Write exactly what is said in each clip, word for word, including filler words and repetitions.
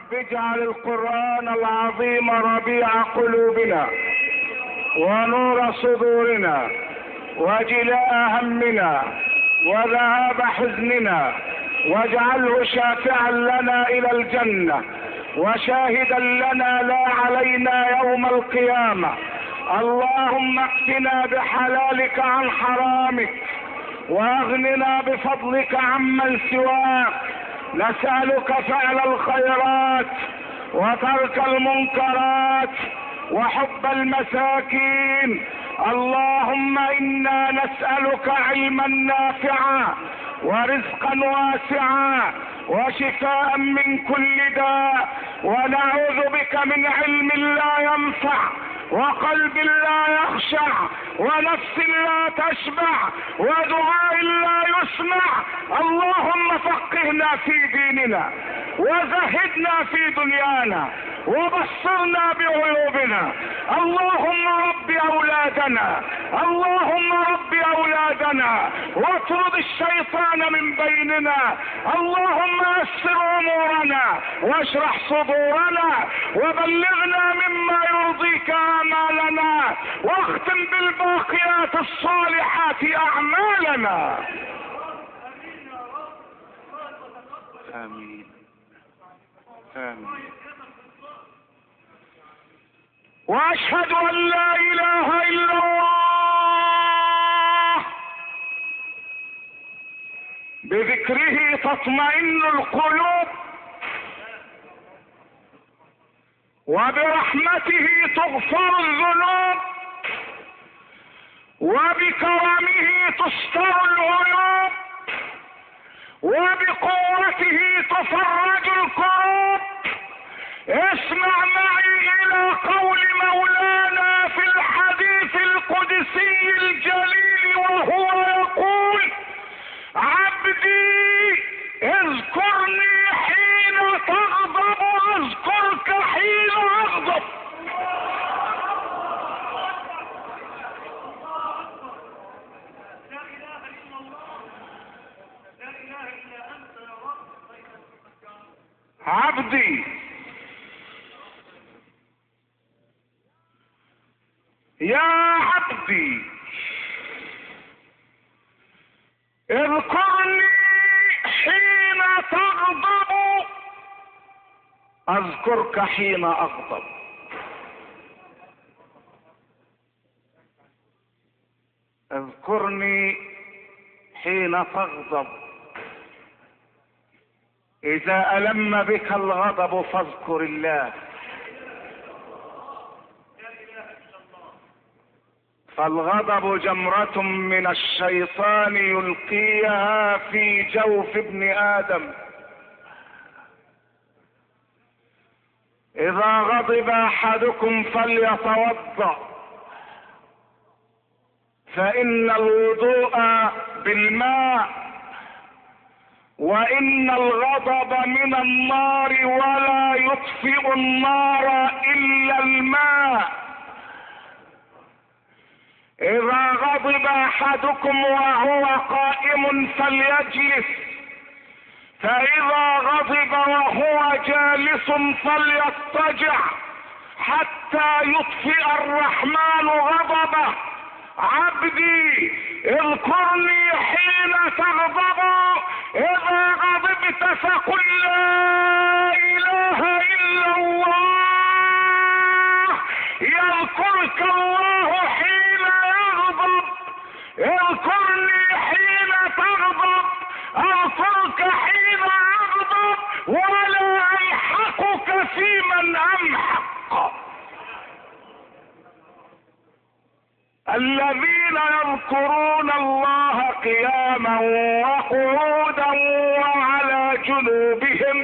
رب اجعل القرآن العظيم ربيع قلوبنا ونور صدورنا وجلاء همنا وذهاب حزننا، واجعله شافعا لنا الى الجنة وشاهدا لنا لا علينا يوم القيامة. اللهم اكفنا بحلالك عن حرامك واغننا بفضلك عمن سواك. نسألك فعل الخيرات وترك المنكرات وحب المساكين. اللهم انا نسألك علما نافعا ورزقا واسعا وشفاء من كل داء، ونعوذ بك من علم لا ينفع وقلب لا يخشع ونفس لا تشبع ودعاء لا يسمع. اللهم فقهنا في ديننا وزهدنا في دنيانا وبصرنا بعيوبنا. اللهم رب اولادنا اللهم رب اولادنا واطرد الشيطان من بيننا. اللهم يسر امورنا واشرح صدورنا وبلغنا مما يرضيك اعمالنا واختم بالباقيات الصالحات اعمالنا. امين امين. واشهد ان لا اله الا الله بذكره تطمئن القلوب وبرحمته تغفر الذنوب وبكرمه تستر العيوب وبقوته تفرج الكروب. اسمع معي الى قول مولانا في الحديث القدسي الجليل وهو يقول: عبدي اذكرني حين تغضب اذكرك حين اغضب. عبدي يا عبدي اذكرني حين تغضب اذكرك حين اغضب. اذكرني حين تغضب. اذا الم بك الغضب فاذكر الله، فالغضب جمرة من الشيطان يلقيها في جوف ابن آدم. إذا غضب أحدكم فليتوضأ، فإن الوضوء بالماء، وإن الغضب من النار ولا يطفئ النار إلا الماء. إذا غضب أحدكم وهو قائم فليجلس، فإذا غضب وهو جالس فليضطجع حتى يطفئ الرحمن غضبه. عبدي اذكرني حين تغضب، إذا غضبت فقل لا إله إلا الله يذكرك الله حين يغضب. اذكرني حين تغضب اذكرك حين اغضب ولا الحقك في من امحق. الذين يذكرون الله قياما وقعودا وعلى جنوبهم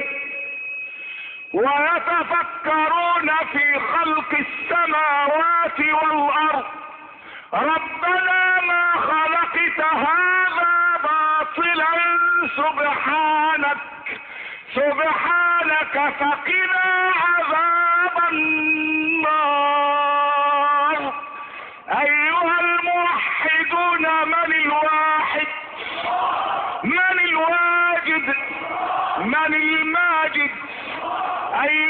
ويتفكرون في خلق السماوات والارض ربنا ما خلقت هذا باطلا سبحانك سبحانك فقنا عذاب النار. ايها الموحدون من الواحد من الواجد من الماجد؟ أيها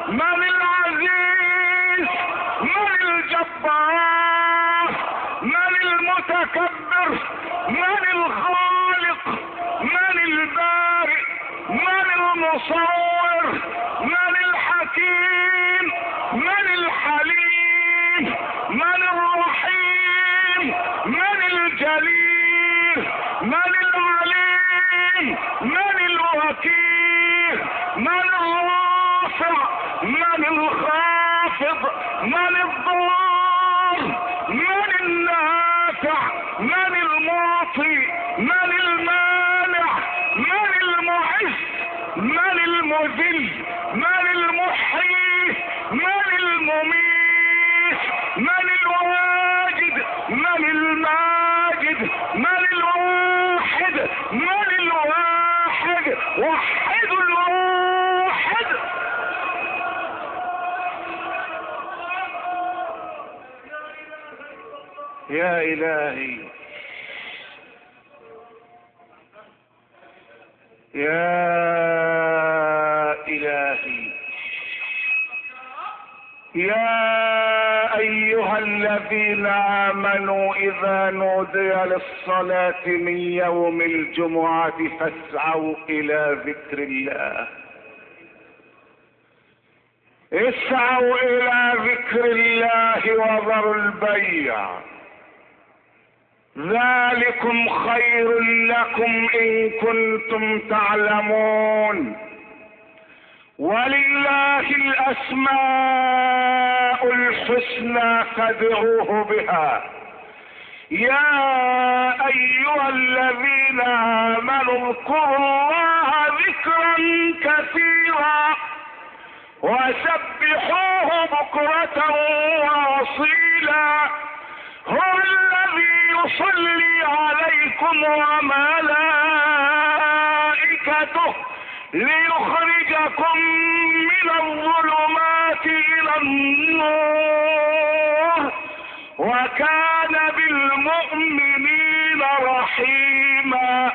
من العزيز؟ من الجبار؟ من المتكبر؟ من الخالق؟ من البارئ؟ من المصور؟ من الحكيم؟ من الحليم؟ من الرحيم؟ من الجليل؟ من العليم؟ من الوكيل؟ من الرافع؟ من الخافض؟ من الضار؟ من النافع؟ من المعطي؟ من المانع؟ من المعز؟ من المذل؟ من المحيي؟ من المميت؟ من الواجد؟ من الماجد؟ من الواحد؟ من الواحد؟ وحد الواحد. يا إلهي، يا إلهي، يا أيها الذين آمنوا إذا نودي للصلاة من يوم الجمعة فاسعوا إلى ذكر الله، اسعوا إلى ذكر الله وذروا البيع، ذلكم خير لكم إن كنتم تعلمون. ولله الأسماء الحسنى فادعوه بها. يا أيها الذين آمنوا اذكروا الله ذكرا كثيرا وسبحوه بكرة وأصيلا. هو الذي يصلي عليكم وملائكته ليخرجكم من الظلمات إلى النور وكان بالمؤمنين رحيما.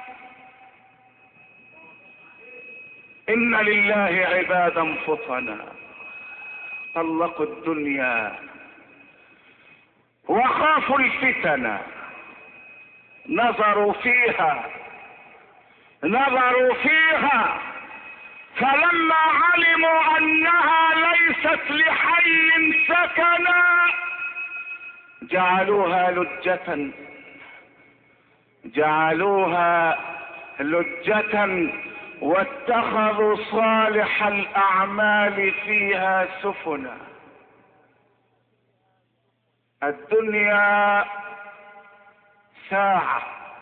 إن لله عبادا فطنا طلقوا الدنيا وخافوا الفتن، نظروا فيها نظروا فيها فلما علموا أنها ليست لحي سكنا جعلوها لجة جعلوها لجة واتخذوا صالح الأعمال فيها سفنا. الدنيا ساعة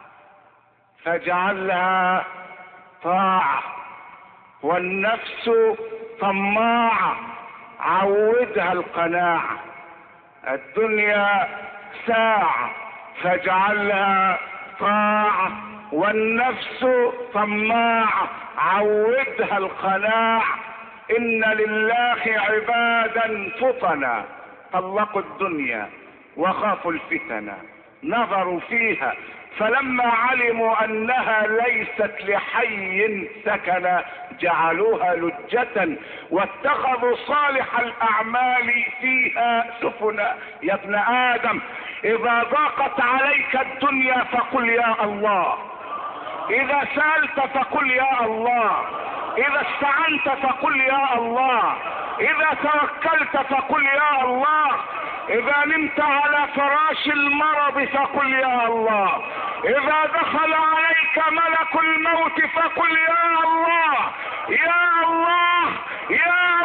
فاجعلها طاعة، والنفس طماعة عودها القناعة. الدنيا ساعة فاجعلها طاعة، والنفس طماعة عودها القناعة. إن لله عبادا فطنا طلقوا الدنيا وخافوا الفتن، نظروا فيها فلما علموا أنها ليست لحي سكنا جعلوها لجة واتخذوا صالح الأعمال فيها سفنا. يا ابن آدم، إذا ضاقت عليك الدنيا فقل يا الله، إذا سألت فقل يا الله، إذا استعنت فقل يا الله، إذا توكلت فقل يا الله، إذا نمت على فراش المرض فقل يا الله، إذا دخل عليك ملك الموت فقل يا الله يا الله يا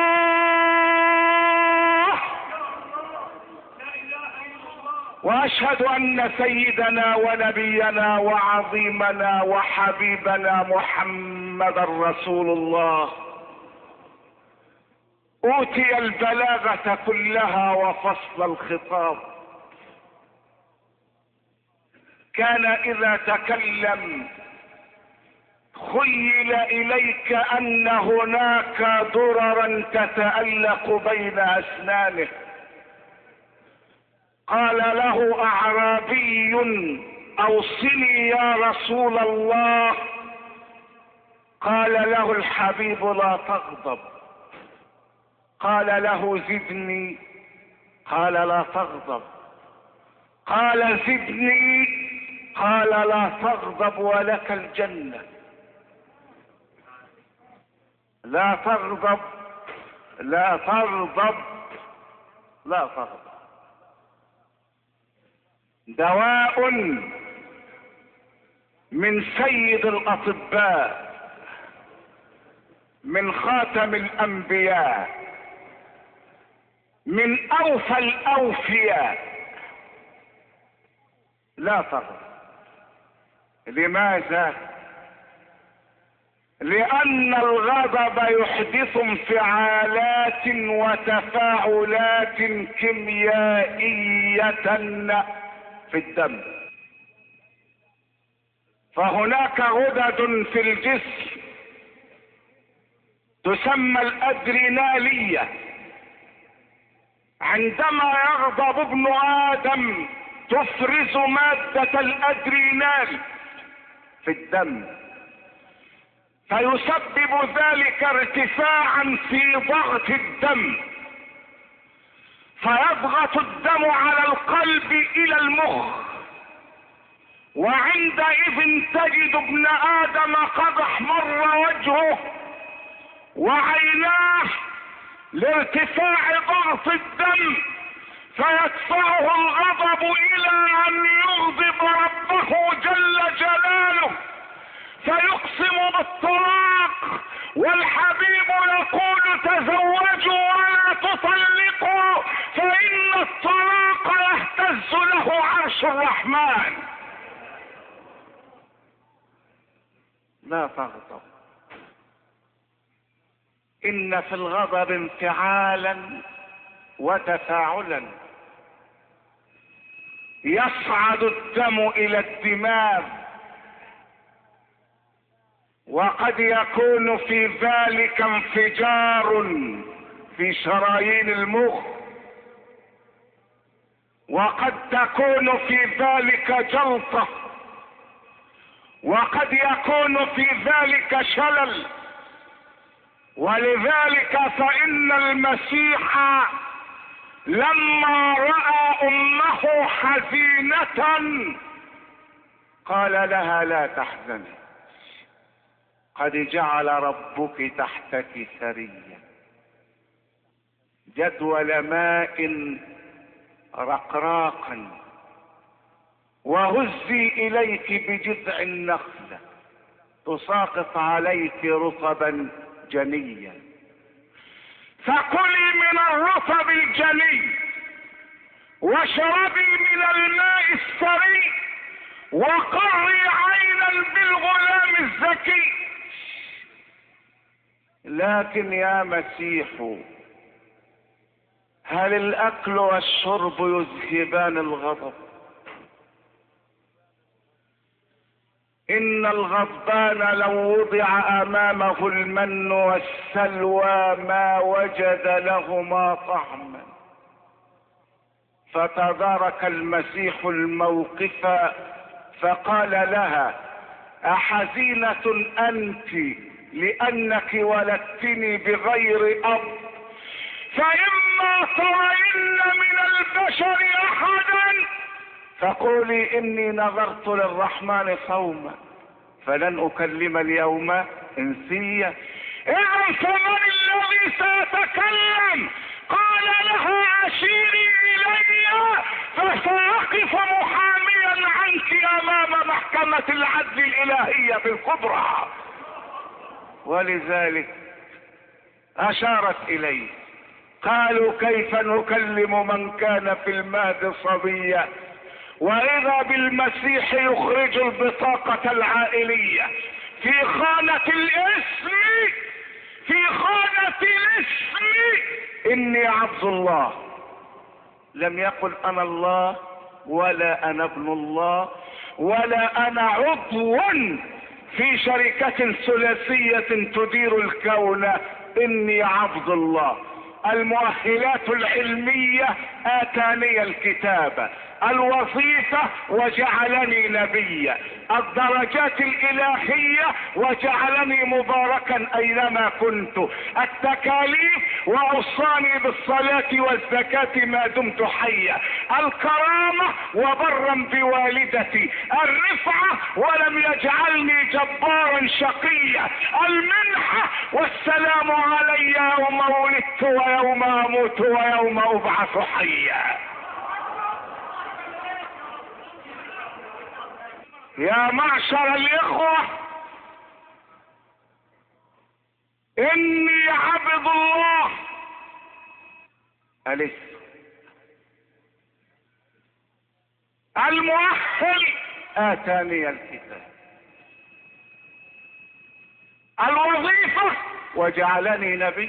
الله. وأشهد أن سيدنا ونبينا وعظيمنا وحبيبنا محمد رسول الله أوتي البلاغة كلها وفصل الخطاب. كان إذا تكلم خيل إليك أن هناك دررا تتألق بين أسنانه. قال له أعرابي أوصني يا رسول الله. قال له الحبيب لا تغضب، قال له زدني، قال لا تغضب. قال زدني، قال لا تغضب ولك الجنة. لا تغضب، لا تغضب، لا تغضب. دواء من سيد الأطباء، من خاتم الأنبياء، من أوفى الأوفياء. لا تغضب. لماذا؟ لأن الغضب يحدث انفعالات وتفاعلات كيميائية في الدم. فهناك غدد في الجسم تسمى الأدرينالية. عندما يغضب ابن آدم تفرز مادة الأدرينال في الدم، فيسبب ذلك ارتفاعا في ضغط الدم، فيضغط الدم على القلب الى المخ، وعندئذ تجد ابن آدم قد احمر وجهه وعيناه لارتفاع ضغط الدم، فيدفعه الغضب الى ان يغضب ربه جل جلاله، فيقسم بالطلاق، والحبيب يقول تزوجوا ولا تطلقوا فإن الطلاق يهتز له عرش الرحمن. لا تغضب. إن في الغضب انفعالا وتفاعلا، يصعد الدم إلى الدماغ، وقد يكون في ذلك انفجار في شرايين المخ، وقد تكون في ذلك جلطة، وقد يكون في ذلك شلل. ولذلك فإن المسيح لما رأى أمه حزينة قال لها لا تحزني، قد جعل ربك تحتك سريا جدول ماء رقراقا، وهزي اليك بجذع النخلة تساقط عليك رطبا جنيا، فكلي من الرطب الجني واشربي من الماء السري وقري عينا بالغلام الزكي. لكن يا مسيح، هل الاكل والشرب يذهبان الغضب؟ ان الغضبان لو وضع امامه المن والسلوى ما وجد لهما طعما. فتدارك المسيح الموقف فقال لها احزينة انت لانك ولدتني بغير اب؟ فاما ترين من البشر احدا فقولي اني نظرت للرحمن صوما فلن اكلم اليوم انسيا. اذا فمن الذي سيتكلم؟ قال لها اشيري الي فساقف محاميا عنك امام محكمة العدل الالهية الكبرى. ولذلك اشارت اليه. قالوا كيف نكلم من كان في المهد صبيا؟ واذا بالمسيح يخرج البطاقة العائلية في خانة الاسم، في خانة الاسم اني عبد الله. لم يقل انا الله ولا انا ابن الله ولا انا عضو في شركة ثلاثية تدير الكون، اني عبد الله. المؤهلات العلمية اتاني الكتابة، الوظيفة وجعلني نبيا، الدرجات الالهية وجعلني مباركا اينما كنت، التكاليف واوصاني بالصلاة والزكاة ما دمت حيا، الكرامة وبرا بوالدتي، الرفعة ولم يجعلني جبارا شقيا، المنحة والسلام علي يوم ولدت ويوم اموت ويوم ابعث حيا. يا معشر الاخوة، اني عبد الله الف المؤهل اتاني الكتاب، الوظيفة وجعلني نبي،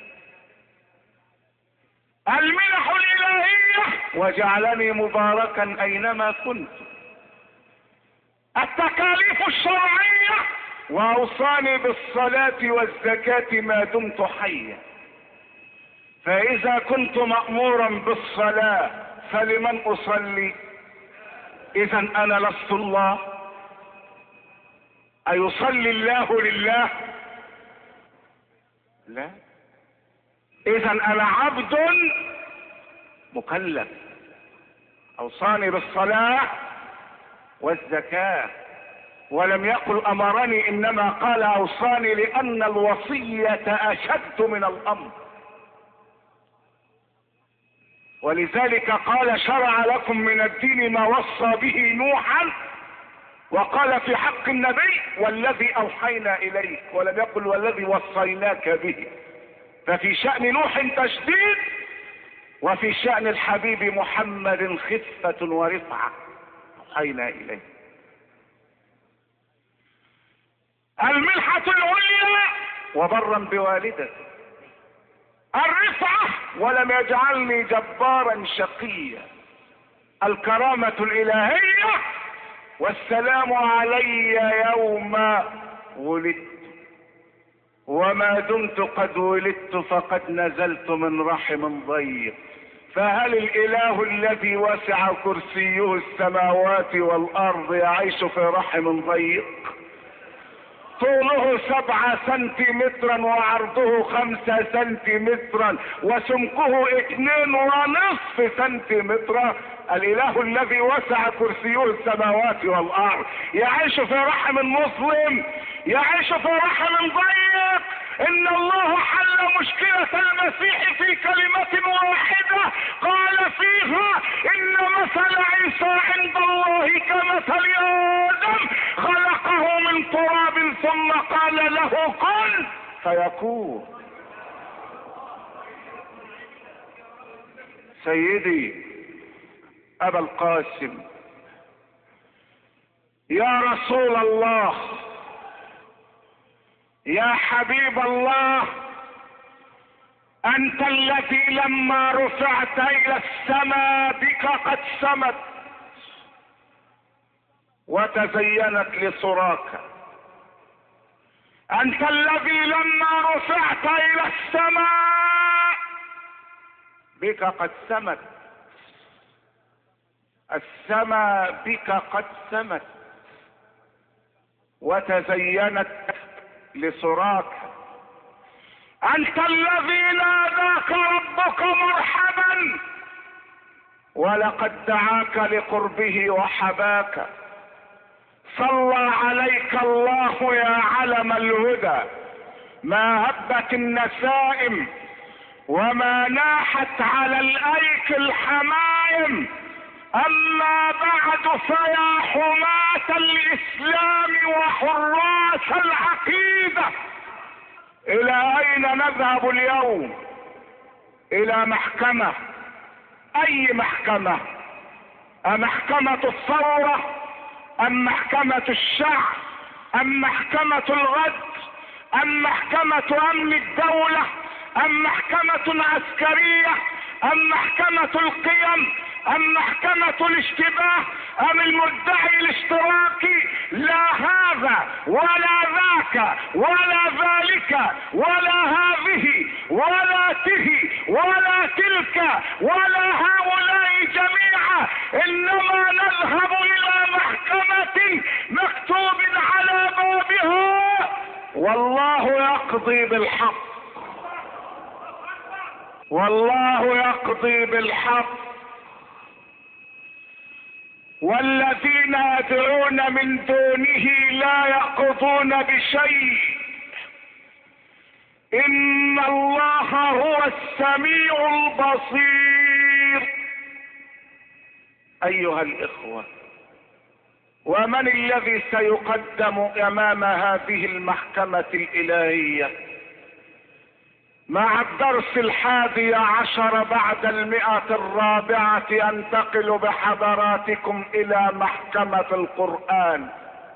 المنح الالهية وجعلني مباركا اينما كنت، التكاليف الشرعية واوصاني بالصلاة والزكاة ما دمت حيا. فاذا كنت مأمورا بالصلاة فلمن اصلي؟ اذا انا لست الله؟ ايصلي الله لله؟ لا. اذا انا عبد مكلف، اوصاني بالصلاة والزكاة، ولم يقل امرني، انما قال اوصاني، لان الوصية اشد من الامر. ولذلك قال شرع لكم من الدين ما وصى به نوحا، وقال في حق النبي والذي اوحينا اليك، ولم يقل والذي وصيناك به. ففي شأن نوح تشديد، وفي شأن الحبيب محمد خفة ورفعة اوحينا اليه. المنحة العليا وبرا بوالدتي، الرفعة ولم يجعلني جبارا شقيا، الكرامة الالهية والسلام علي يوم ولدت وما دمت قد ولدت فقد نزلت من رحم ضيق. فهل الاله الذي وسع كرسيه السماوات والارض يعيش في رحم ضيق؟ طوله سبعة سنتيمترا وعرضه خمسة سنتيمترا وسمكه اثنين ونصف سنتيمترا. الاله الذي وسع كرسيه السماوات والارض يعيش في رحم مسلم، يعيش في رحم ضيق. ان الله حل مشكلة المسيح في كلمة واحدة قال فيها ان مثل عيسى عند الله كمثل ادم خلقه من تراب ثم قال له كن فيكون. سيدي ابا القاسم، يا رسول الله، يا حبيب الله، انت الذي لما رفعت الى السماء بك قد سمت وتزينت لصراك. انت الذي لما رفعت الى السماء بك قد سمت، السماء بك قد سمت وتزينت لصراك. انت الذي ناداك ربك مرحبا ولقد دعاك لقربه وحباك. صلى عليك الله يا علم الهدى، ما هبت النسائم وما ناحت على الايك الحمايم. اما بعد فيا حماة الاسلام وحراس العقيدة، الى اين نذهب اليوم؟ الى محكمة. اي محكمة؟ امحكمة الثورة ام محكمة الشعب ام محكمة الغد ام محكمة امن الدولة ام محكمة عسكرية ام محكمة القيم ام محكمة الاشتباه ام المدعي الاشتراكي؟ لا هذا ولا ذاك ولا ذلك ولا هذه ولا ته ولا تلك ولا هؤلاء جميعا، انما نذهب الى محكمة مكتوب على بابها والله يقضي بالحق، والله يقضي بالحق. والذين يدعون من دونه لا يقضون بشيء، ان الله هو السميع البصير. ايها الاخوة، ومن الذي سيقدم امام هذه المحكمة الالهية؟ مع الدرس الحادي عشر بعد المئة الرابعة انتقل بحضراتكم الى محكمة القرآن.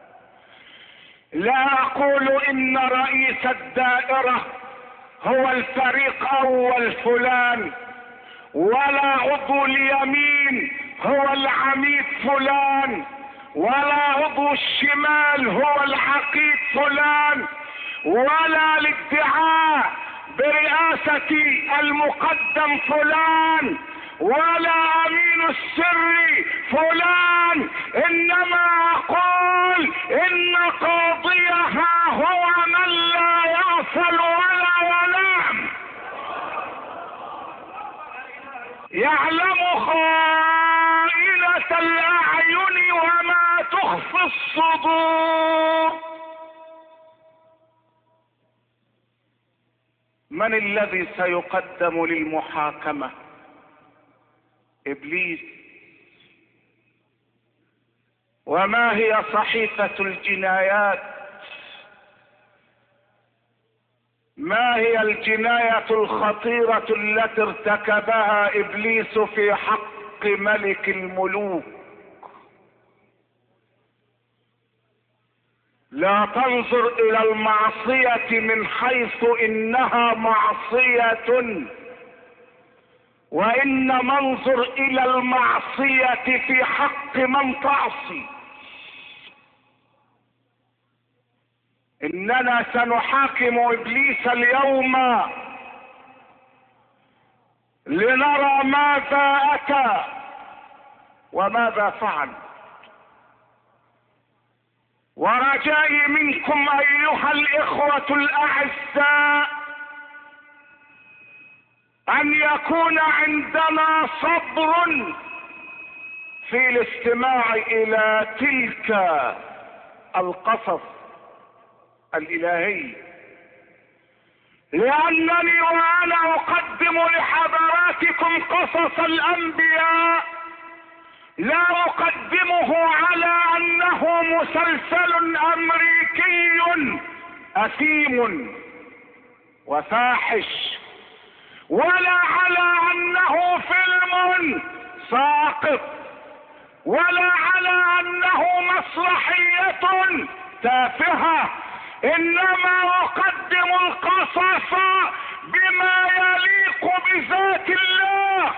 لا اقول ان رئيس الدائرة هو الفريق اول فلان، ولا عضو اليمين هو العميد فلان، ولا عضو الشمال هو العقيد فلان، ولا الادعاء برئاسة المقدم فلان، ولا امين السر فلان، انما اقول ان قاضيها هو من لا يغفل ولا ينام، يعلم خائنة الاعين وما تخفي الصدور. من الذي سيقدم للمحاكمة؟ ابليس. وما هي صحيفة الجنايات؟ ما هي الجناية الخطيرة التي ارتكبها ابليس في حق ملك الملوك؟ لا تنظر الى المعصية من حيث انها معصية، وانما انظر الى المعصية في حق من تعصي. اننا سنحاكم ابليس اليوم لنرى ماذا اتى وماذا فعل. ورجائي منكم ايها الاخوة الاعزاء ان يكون عندنا صبر في الاستماع الى تلك القصص الالهي، لانني وانا اقدم لحضراتكم قصص الانبياء لا اقدمه على انه مسلسل امريكي اثيم وفاحش، ولا على انه فيلم ساقط، ولا على انه مسرحية تافهة، انما اقدم القصص بما يليق بذات الله.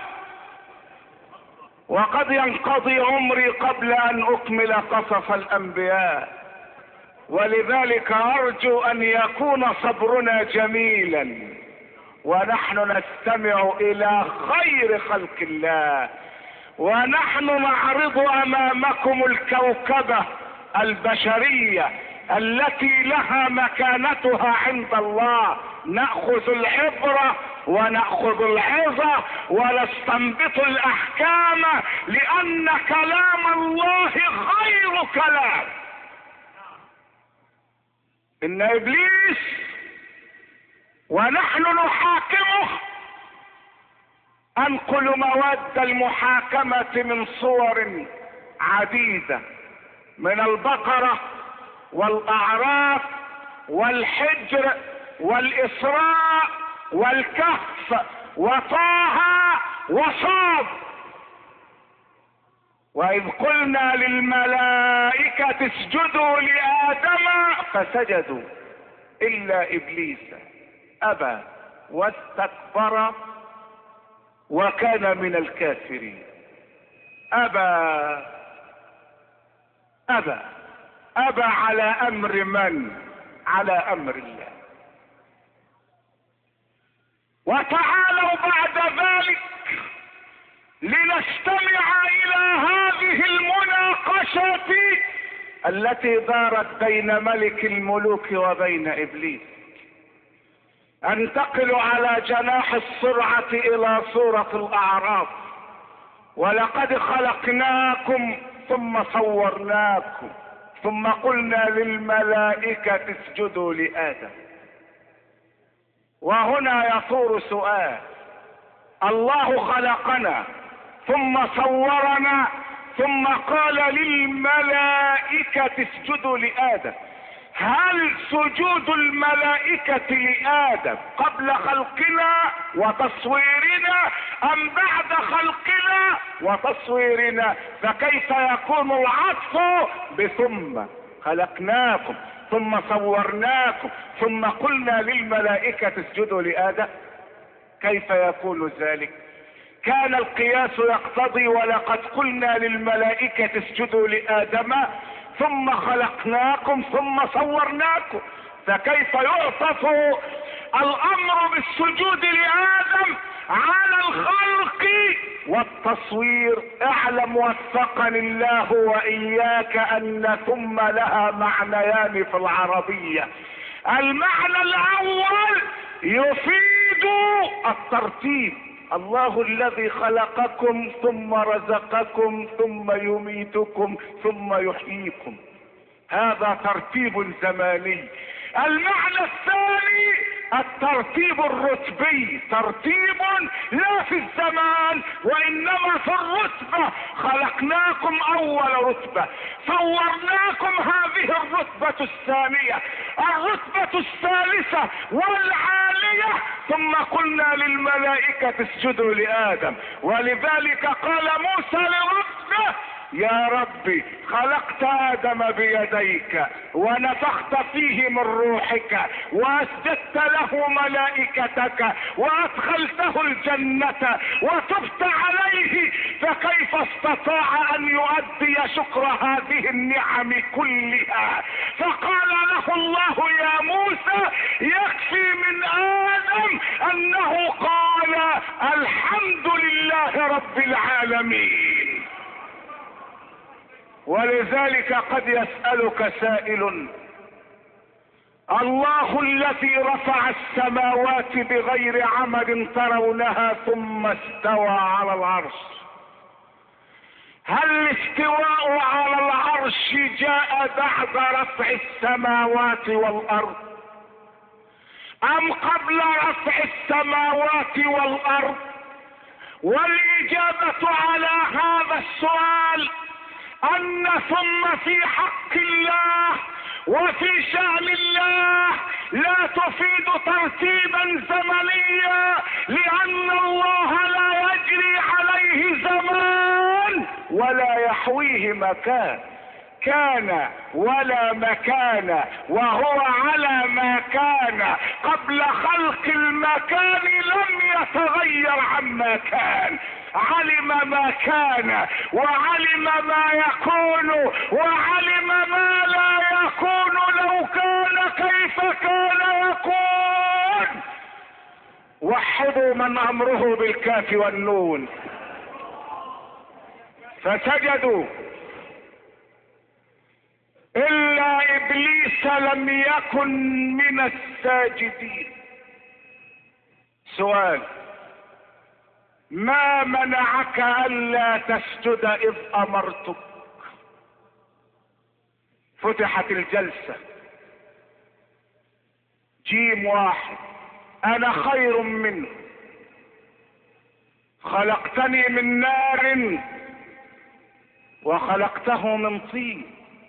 وقد ينقضي عمري قبل ان اكمل قصص الانبياء، ولذلك ارجو ان يكون صبرنا جميلا ونحن نستمع الى خير خلق الله، ونحن نعرض امامكم الكوكبة البشرية التي لها مكانتها عند الله. نأخذ العبرة ونأخذ العظة ونستنبط الأحكام، لأن كلام الله خير كلام. إن إبليس ونحن نحاكمه أنقل مواد المحاكمة من صور عديدة، من البقرة والأعراف والحجر والإسراء والكهف وطه وصاد. وإذ قلنا للملائكة اسجدوا لآدم فسجدوا إلا إبليس أبى واستكبر وكان من الكافرين. أبى أبى أبى على أمر من؟ على أمر الله. وتعالوا بعد ذلك لنستمع الى هذه المناقشة التي دارت بين ملك الملوك وبين ابليس. انتقل على جناح السرعة الى سورة الاعراف. ولقد خلقناكم ثم صورناكم ثم قلنا للملائكة اسجدوا لآدم. وهنا يثور سؤال: الله خلقنا ثم صورنا ثم قال للملائكة اسجدوا لآدم، هل سجود الملائكة لآدم قبل خلقنا وتصويرنا أم بعد خلقنا وتصويرنا؟ فكيف يكون العطف بثم؟ خلقناكم ثم صورناكم ثم قلنا للملائكة اسجدوا لآدم، كيف يكون ذلك؟ كان القياس يقتضي ولقد قلنا للملائكة اسجدوا لآدم ثم خلقناكم ثم صورناكم، فكيف يعطف الامر بالسجود لآدم على الخلق والتصوير؟ اعلم وفقني الله واياك ان ثم لها معنيان في العربية. المعنى الاول يفيد الترتيب، الله الذي خلقكم ثم رزقكم ثم يميتكم ثم يحييكم، هذا ترتيب زماني. المعنى الثاني الترتيب الرتبي، ترتيب لا في الزمان وانما في الرتبة. خلقناكم اول رتبة، صورناكم هذه الرتبة الثانية، الرتبة الثالثة والعالية، ثم قلنا للملائكة اسجدوا لآدم. ولذلك قال موسى لربه: يا ربي خلقت آدم بيديك ونفخت فيه من روحك واسجدت له ملائكتك وادخلته الجنة وتبت عليه، فكيف استطاع ان يؤدي شكر هذه النعم كلها؟ فقال له الله: يا موسى يكفي من آدم انه قال الحمد لله رب العالمين. ولذلك قد يسألك سائل: الله الذي رفع السماوات بغير عمد ترونها ثم استوى على العرش، هل الاستواء على العرش جاء بعد رفع السماوات والارض ام قبل رفع السماوات والارض؟ والاجابة على هذا السؤال ان ثم في حق الله وفي شأن الله لا تفيد ترتيبا زمنيا، لان الله لا يجري عليه زمان ولا يحويه مكان، كان ولا مكان وهو على ما كان قبل خلق المكان لم يتغير عما كان، علم ما كان وعلم ما يكون وعلم ما لا يكون، لو كان كيف كان يكون. وحدوا من امره بالكاف والنون. فسجدوا الا ابليس لم يكن من الساجدين. سؤال: ما منعك الا تسجد اذ امرتك؟ فتحت الجلسة. جيم واحد: انا خير منه، خلقتني من نار وخلقته من طين.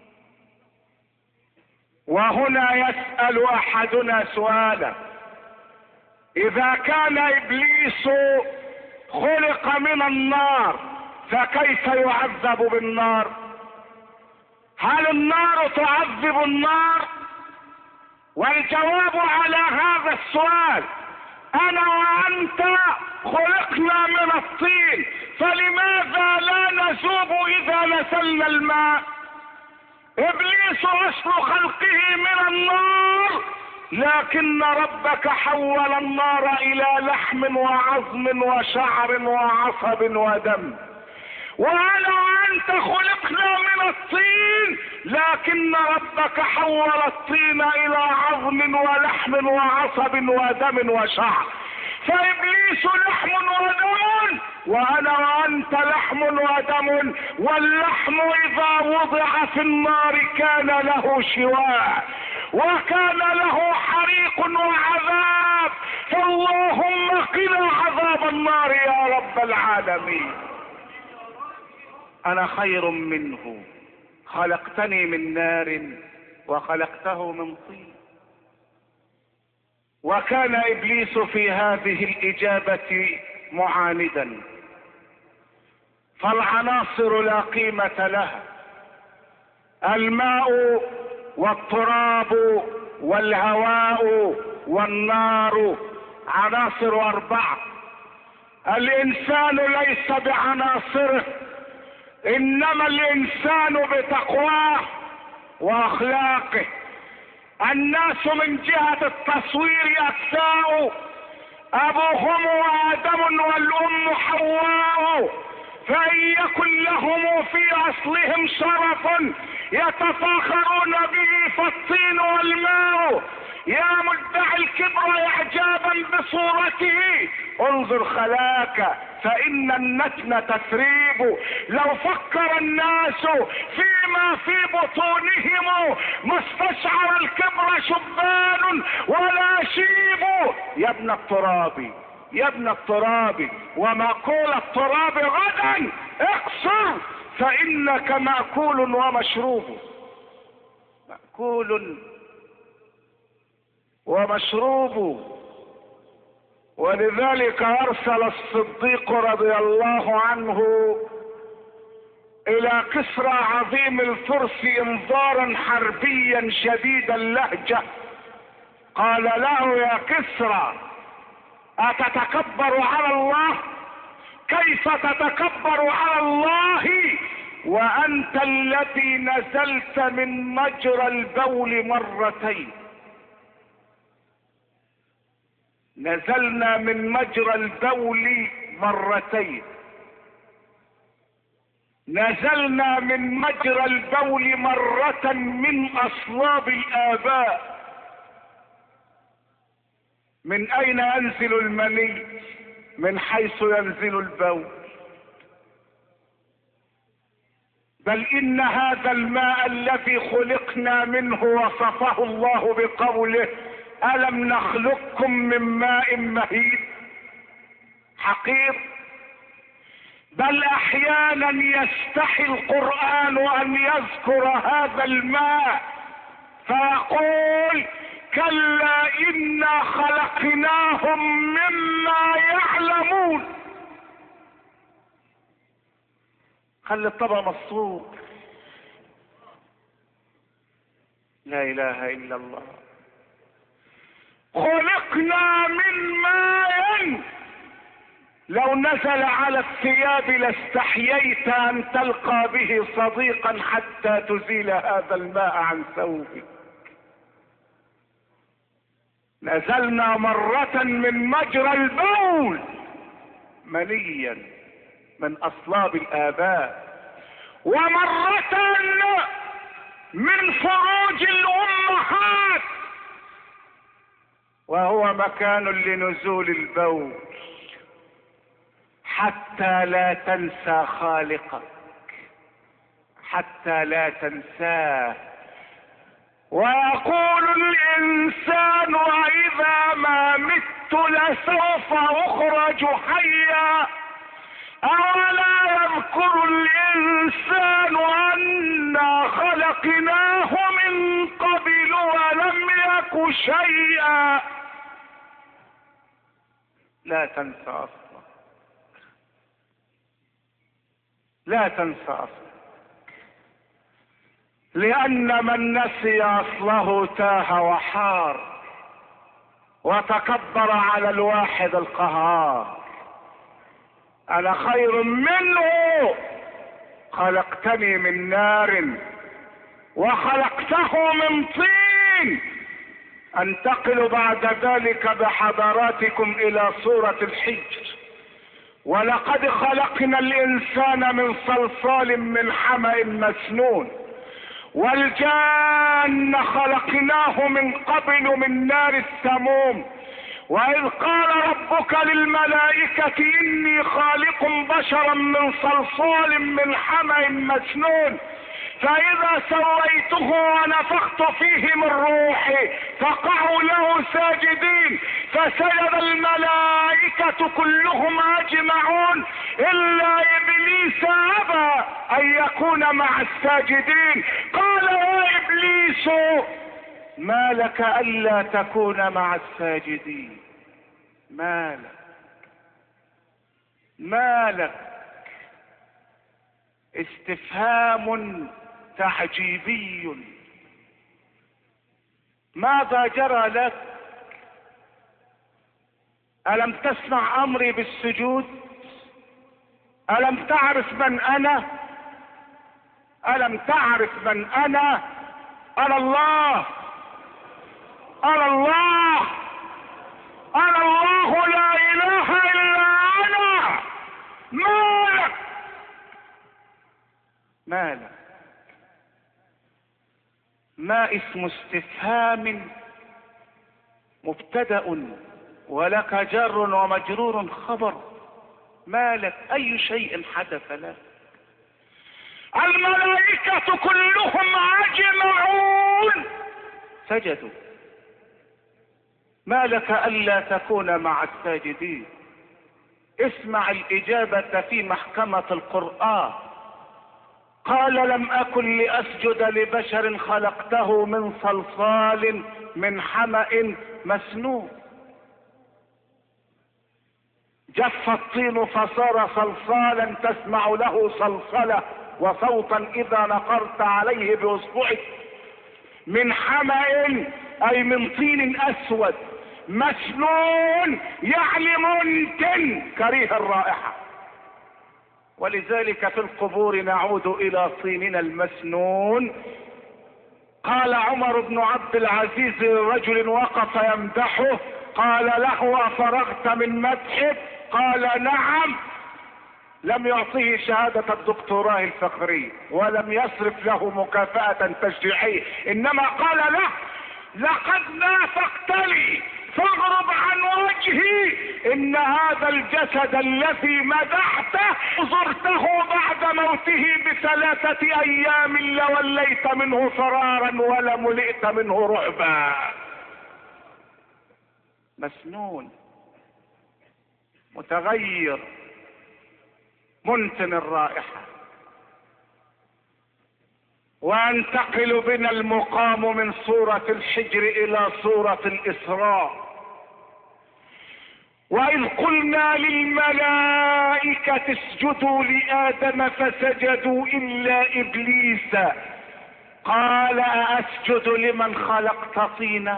وهنا يسأل احدنا سؤالا: اذا كان ابليس خلق من النار فكيف يعذب بالنار؟ هل النار تعذب النار؟ والجواب على هذا السؤال: انا وانت خلقنا من الطين، فلماذا لا نذوب اذا نزلنا الماء؟ ابليس اصل خلقه من النار، لكن ربك حول النار الى لحم وعظم وشعر وعصب ودم. وانا وانت خلقنا من الطين، لكن ربك حول الطين الى عظم ولحم وعصب ودم وشعر. فابليس لحم ودم، وانا وانت لحم ودم، واللحم اذا وضع في النار كان له شواء وكان له حريق وعذاب. فاللهم قنا عذاب النار يا رب العالمين. انا خير منه، خلقتني من نار وخلقته من طين. وكان ابليس في هذه الاجابة معاندا، فالعناصر لا قيمة لها. الماء والتراب والهواء والنار عناصر اربعة. الانسان ليس بعناصره، انما الانسان بتقواه واخلاقه. الناس من جهة التصوير اجزاء، ابوهم ادم والام حواء، فان يكن لهم في اصلهم شرف يتفاخرون به فالطين والماء. يا مدعي الكبر اعجابا بصورته انظر خلاك فان النتن تثريب. لو فكر الناس فيما في بطونهم ما استشعر الكبر شبان ولا شيب. يا ابن التراب يا ابن التراب، ومأكول التراب غدا اقصر فانك مأكول ومشروب. مأكول ومشروب. ولذلك ارسل الصديق رضي الله عنه الى كسرى عظيم الفرس انذارا حربيا شديد اللهجة. قال له يا كسرى اتتكبر على الله؟ كيف تتكبر على الله وانت الذي نزلت من مجرى البول مرتين؟ نزلنا من مجرى البول مرتين، نزلنا من مجرى البول مرة من اصلاب الاباء. من اين ينزل المني؟ من حيث ينزل البول. بل ان هذا الماء الذي خلقنا منه وصفه الله بقوله ألم نخلقكم من ماء مهين حقير. بل احيانا يستحي القرآن ان يذكر هذا الماء فيقول كلا انا خلقناهم مما يعلمون. خلي الطبق مصروف. لا اله الا الله. خلقنا من ماء لو نزل على الثياب لاستحييت ان تلقى به صديقا حتى تزيل هذا الماء عن ثوبك. نزلنا مرة من مجرى البول منيا من اصلاب الاباء، ومرة من فروج الامهات، وهو مكان لنزول البول حتى لا تنسى خالقك، حتى لا تنساه. ويقول الانسان واذا ما مت لسوف اخرج حيا. اولا يذكر الانسان انا خلقناه من قبل ولم يك شيئا. لا تنسى اصلا، لا تنسى اصلا، لان من نسي اصله تاه وحار وتكبر على الواحد القهار. انا خير منه، خلقتني من نار وخلقته من طين. انتقل بعد ذلك بحضراتكم الى سورة الحجر. ولقد خلقنا الانسان من صلصال من حمأ مسنون والجان خلقناه من قبل من نار السموم. وإذ قال ربك للملائكة إني خالق بشرا من صلصال من حمأ مسنون فإذا سويته ونفخت فيه من روحي فقعوا له ساجدين فسجد الملائكة كلهم أجمعون إلا إبليس أبى أن يكون مع الساجدين. قال يا إبليس ما لك ألا تكون مع الساجدين؟ ما لك ما لك استفهام تعجيبي. ماذا جرى لك؟ ألم تسمع أمري بالسجود؟ ألم تعرف من أنا؟ ألم تعرف من أنا؟ أنا الله، أنا الله، أنا الله لا إله إلا أنا. مالك مالك ما اسم استفهام مبتدأ ولك جر ومجرور خبر. مالك أي شيء حدث لك؟ الملائكة كلهم أجمعون سجدوا. ما لك ألا تكون مع الساجدين؟ اسمع الإجابة في محكمة القرآن. قال لم أكن لأسجد لبشر خلقته من صلصال من حمأ مسنون. جف الطين فصار صلصالا تسمع له صلصلة وصوتا إذا نقرت عليه بأصبعك. من حمأ أي من طين أسود، مسنون يعني منتن كريه الرائحة. ولذلك في القبور نعود إلى طيننا المسنون. قال عمر بن عبد العزيز لرجل وقف يمدحه قال له أفرغت من مدحه؟ قال نعم. لم يعطيه شهادة الدكتوراه الفخرية ولم يصرف له مكافأة تشجيعية، إنما قال له لقد نافقت لي فاغرب عن وجهي إن هذا الجسد الذي مدحته زرته بعد موته بثلاثة أيام لوليت منه فرارا ولملئت منه رعبا. مسنون متغير منتن الرائحة. وانتقل بنا المقام من سورة الحجر إلى سورة الإسراء. وإذ قلنا للملائكة اسجدوا لآدم فسجدوا إلا إبليس قال أأسجد لمن خلقت طينا؟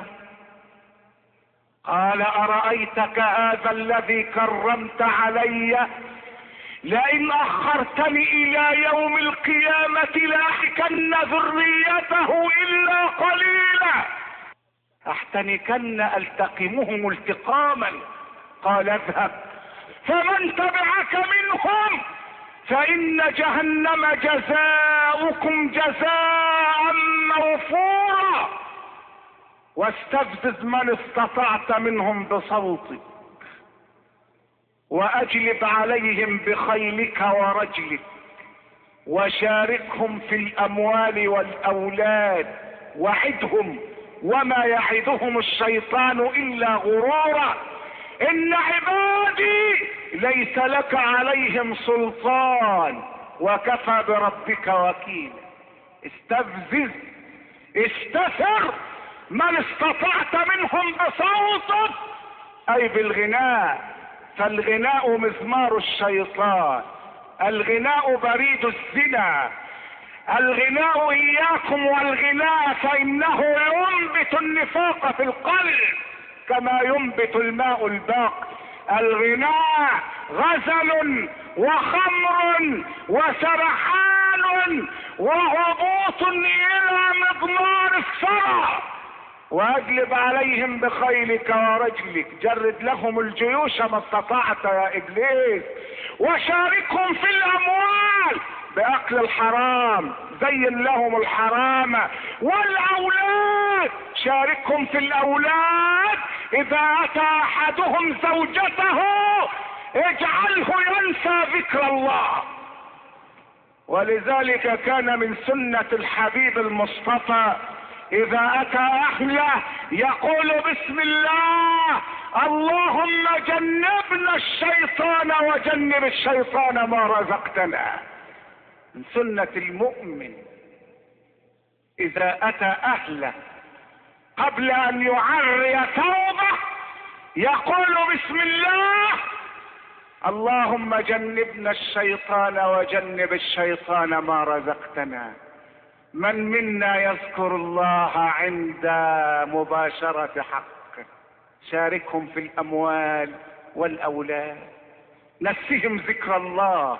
قال أرأيتك هذا الذي كرمت علي لئن أخرتني إلى يوم القيامة لأحتنكن ذريته إلا قليلا، أحتنكن ألتقمهم التقاما. قال اذهب فمن تبعك منهم فإن جهنم جزاؤكم جزاء موفورا واستفزز من استطعت منهم بصوتك وأجلب عليهم بخيلك ورجلك وشاركهم في الأموال والأولاد وعدهم وما يعدهم الشيطان إلا غرورا إن عبادي ليس لك عليهم سلطان وكفى بربك وكيلا. استفزز استثر من استطعت منهم بصوتك أي بالغناء، فالغناء مزمار الشيطان، الغناء بريد الزنا، الغناء إياكم والغناء فإنه ينبت النفاق في القلب كما ينبت الماء الباقي. الغناء غزل وخمر وسرحان وهبوط إلى مضمار الثرى. واجلب عليهم بخيلك ورجلك، جرد لهم الجيوش ما استطعت يا ابليس، وشاركهم في الاموال باكل الحرام، زين لهم الحرام، والاولاد شاركهم في الاولاد، اذا اتى احدهم زوجته اجعله ينسى ذكر الله. ولذلك كان من سنة الحبيب المصطفى اذا اتى اهله يقول بسم الله، اللهم جنبنا الشيطان وجنب الشيطان ما رزقتنا. من سنة المؤمن اذا اتى اهله قبل ان يعري ثوبه يقول بسم الله، اللهم جنبنا الشيطان وجنب الشيطان ما رزقتنا. من منا يذكر الله عند مباشرة حقه؟ شاركهم في الاموال والاولاد، نسهم ذكر الله،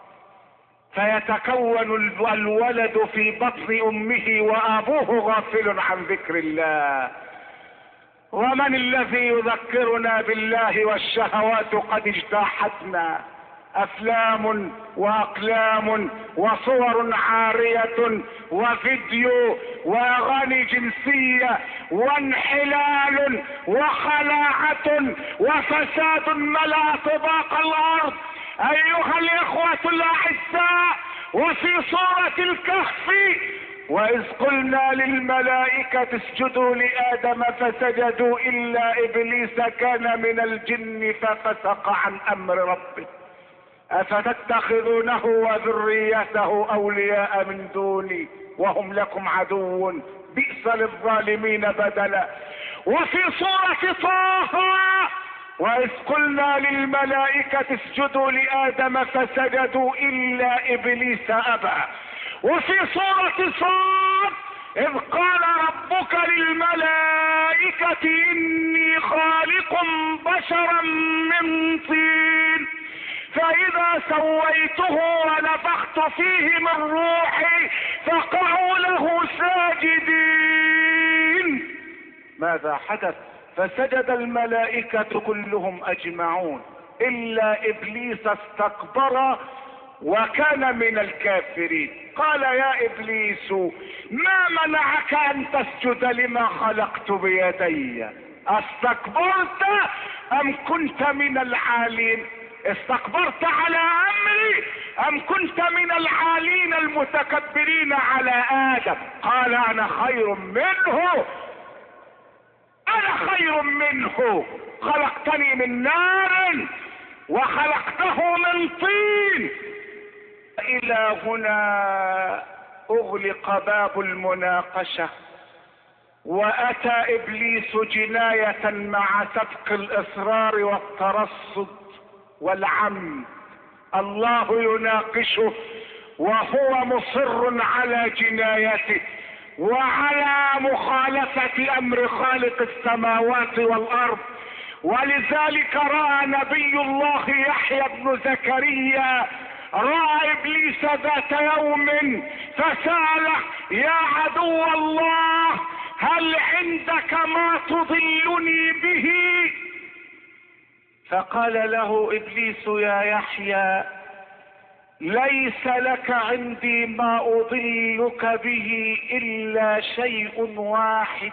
فيتكون الولد في بطن امه وابوه غافل عن ذكر الله. ومن الذي يذكرنا بالله والشهوات قد اجتاحتنا؟ افلام واقلام وصور عارية وفيديو واغاني جنسية وانحلال وخلاعة وفساد ملأ طباق الارض. ايها الاخوة الاعزاء، وفي سورة الكهف واذ قلنا للملائكة اسجدوا لآدم فسجدوا الا ابليس كان من الجن ففسق عن امر ربه افتتخذونه وذريته اولياء من دوني وهم لكم عدو بئس للظالمين بدلا. وفي سورة طه واذ قلنا للملائكة اسجدوا لآدم فسجدوا الا ابليس ابى. وفي سورة صاد اذ قال ربك للملائكة اني خالق بشرا من طين فاذا سويته ونفخت فيه من روحي فقعوا له ساجدين. ماذا حدث؟ فسجد الملائكة كلهم اجمعون الا ابليس استكبر وكان من الكافرين. قال يا ابليس ما منعك ان تسجد لما خلقت بيدي؟ استكبرت ام كنت من العالين؟ استكبرت على امري ام كنت من العالين المتكبرين على ادم؟ قال انا خير منه، انا خير منه، خلقتني من نار وخلقته من طين. الى هنا اغلق باب المناقشة، واتى ابليس جناية مع سبق الاصرار والترصد والعمد. الله يناقشه وهو مصر على جنايته وعلى مخالفة امر خالق السماوات والارض. ولذلك رأى نبي الله يحيى بن زكريا رأى ابليس ذات يوم فسأله يا عدو الله هل عندك ما تضلني به؟ فقال له ابليس يا يحيى ليس لك عندي ما اضلك به الا شيء واحد،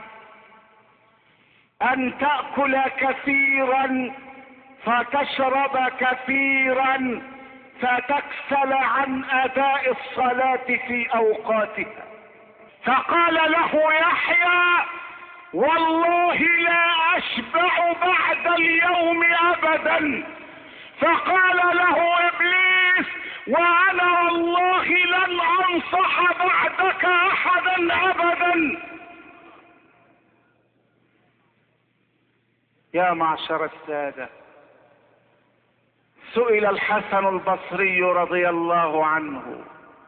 ان تأكل كثيرا فتشرب كثيرا فتكسل عن اداء الصلاة في اوقاتها. فقال له يحيى والله لا اشبع بعد اليوم ابدا. فقال له ابليس وانا والله لن انصح بعدك احدا ابدا. يا معشر السادة، سئل الحسن البصري رضي الله عنه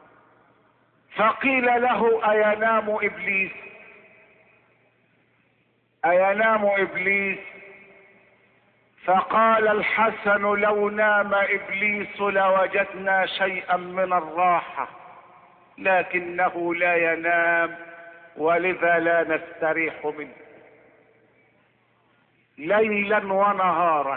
فقيل له اينام ابليس؟ اينام ابليس؟ فقال الحسن لو نام ابليس لوجدنا شيئا من الراحة، لكنه لا ينام ولذا لا نستريح منه. ليلا ونهارا.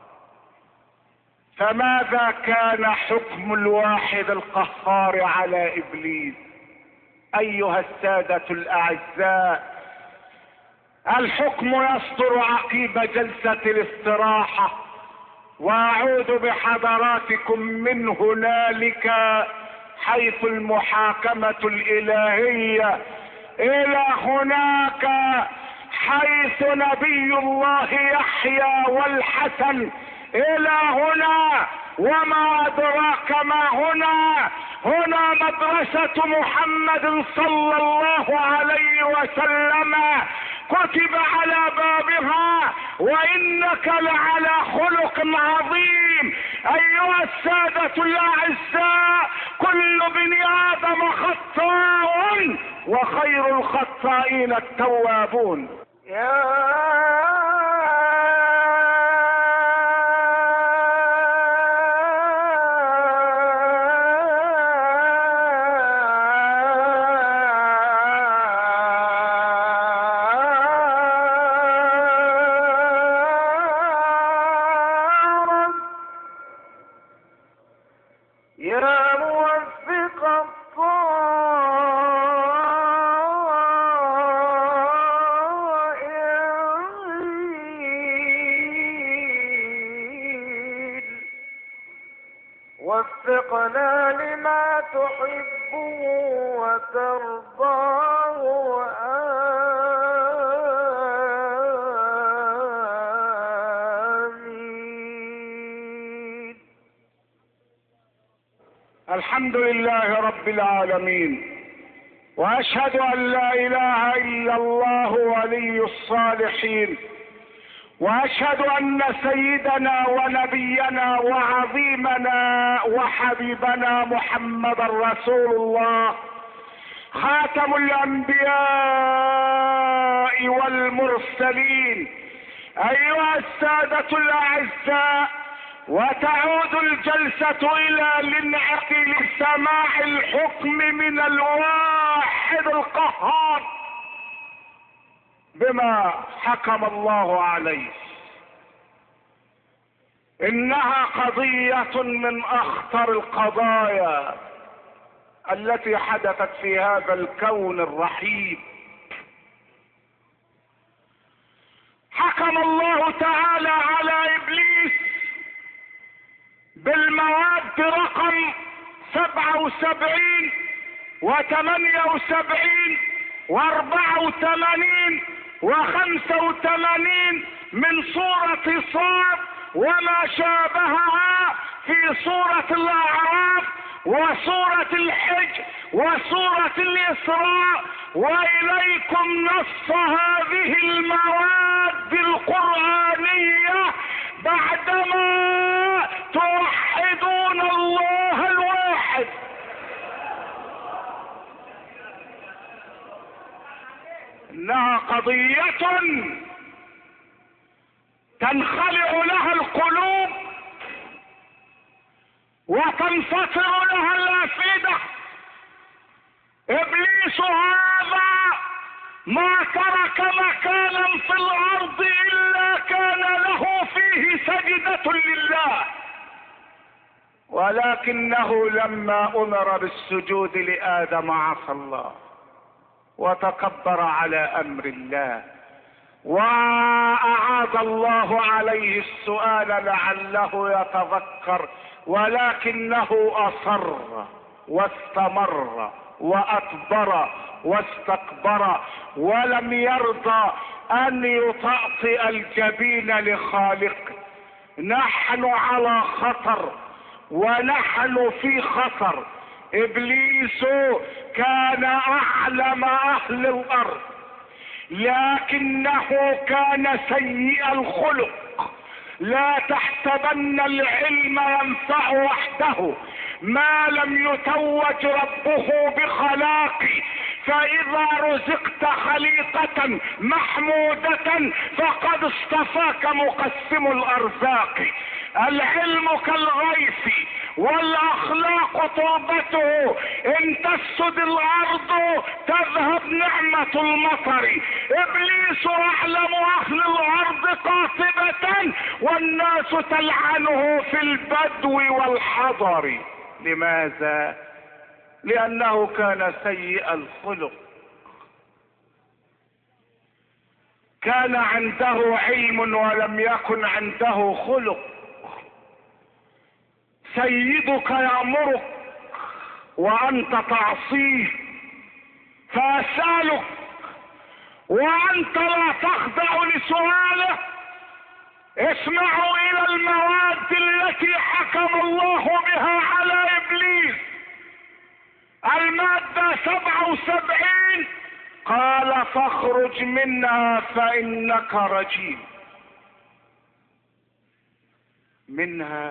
فماذا كان حكم الواحد القهار على ابليس؟ ايها السادة الاعزاء، الحكم يصدر عقيب جلسة الاستراحة، واعود بحضراتكم من هنالك حيث المحاكمة الالهية الى هناك حيث نبي الله يحيى والحسن، الى هنا وما ادراك ما هنا. هنا مدرسة محمد صلى الله عليه وسلم كتب على بابها وانك لعلى خلق عظيم. ايها السادة الاعزاء، كل بني ادم خطاء وخير الخطائين التوابون. يا وفقنا لما تحب وترضاه آمين. الحمد لله رب العالمين، واشهد ان لا اله الا الله ولي الصالحين، واشهد ان سيدنا ونبينا وعظيمنا وحبيبنا محمد رسول الله خاتم الانبياء والمرسلين. ايها السادة الاعزاء، وتعود الجلسة الى الانعقاد لسماع الحكم من الواحد القهار بما حكم الله عليه. انها قضية من اخطر القضايا التي حدثت في هذا الكون الرحيم. حكم الله تعالى على ابليس بالمواد رقم سبعة وسبعين وثمانية وسبعين واربعة وثمانين وخمسة وثمانين من سورة صاد وما شابهها في سورة الاعراف وسورة الحج وسورة الاسراء، واليكم نص هذه المواد القرآنية بعدما توحدون الله الواحد. انها قضية تنخلع لها القلوب وتنفطر لها الافئدة. ابليس هذا ما ترك مكانا في الارض الا كان له فيه سجدة لله، ولكنه لما امر بالسجود لادم عصى الله وتكبر على امر الله، واعاد الله عليه السؤال لعله يتذكر، ولكنه اصر واستمر واتبر واستكبر ولم يرضى ان يطأطئ الجبين لخالقه. نحن على خطر ونحن في خطر. ابليس كان اعلم اهل الارض، لكنه كان سيء الخلق. لا تحسبن العلم ينفع وحده ما لم يتوج ربه بخلاقه، فاذا رزقت خليقة محمودة فقد اصطفاك مقسم الارزاق. العلم كالغيث والاخلاق تربته، ان تسد الارض تذهب نعمة المطر. ابليس اعلم اهل الارض قاطبة والناس تلعنه في البدو والحضر. لماذا؟ لأنه كان سيء الخلق، كان عنده علم ولم يكن عنده خلق. سيدك يأمرك وأنت تعصيه فأسألك وأنت لا تخضع لسؤاله. اسمعوا إلى المواد التي حكم الله بها على إبليس. المادة سبعة وسبعين قال فاخرج منها فإنك رجيم. منها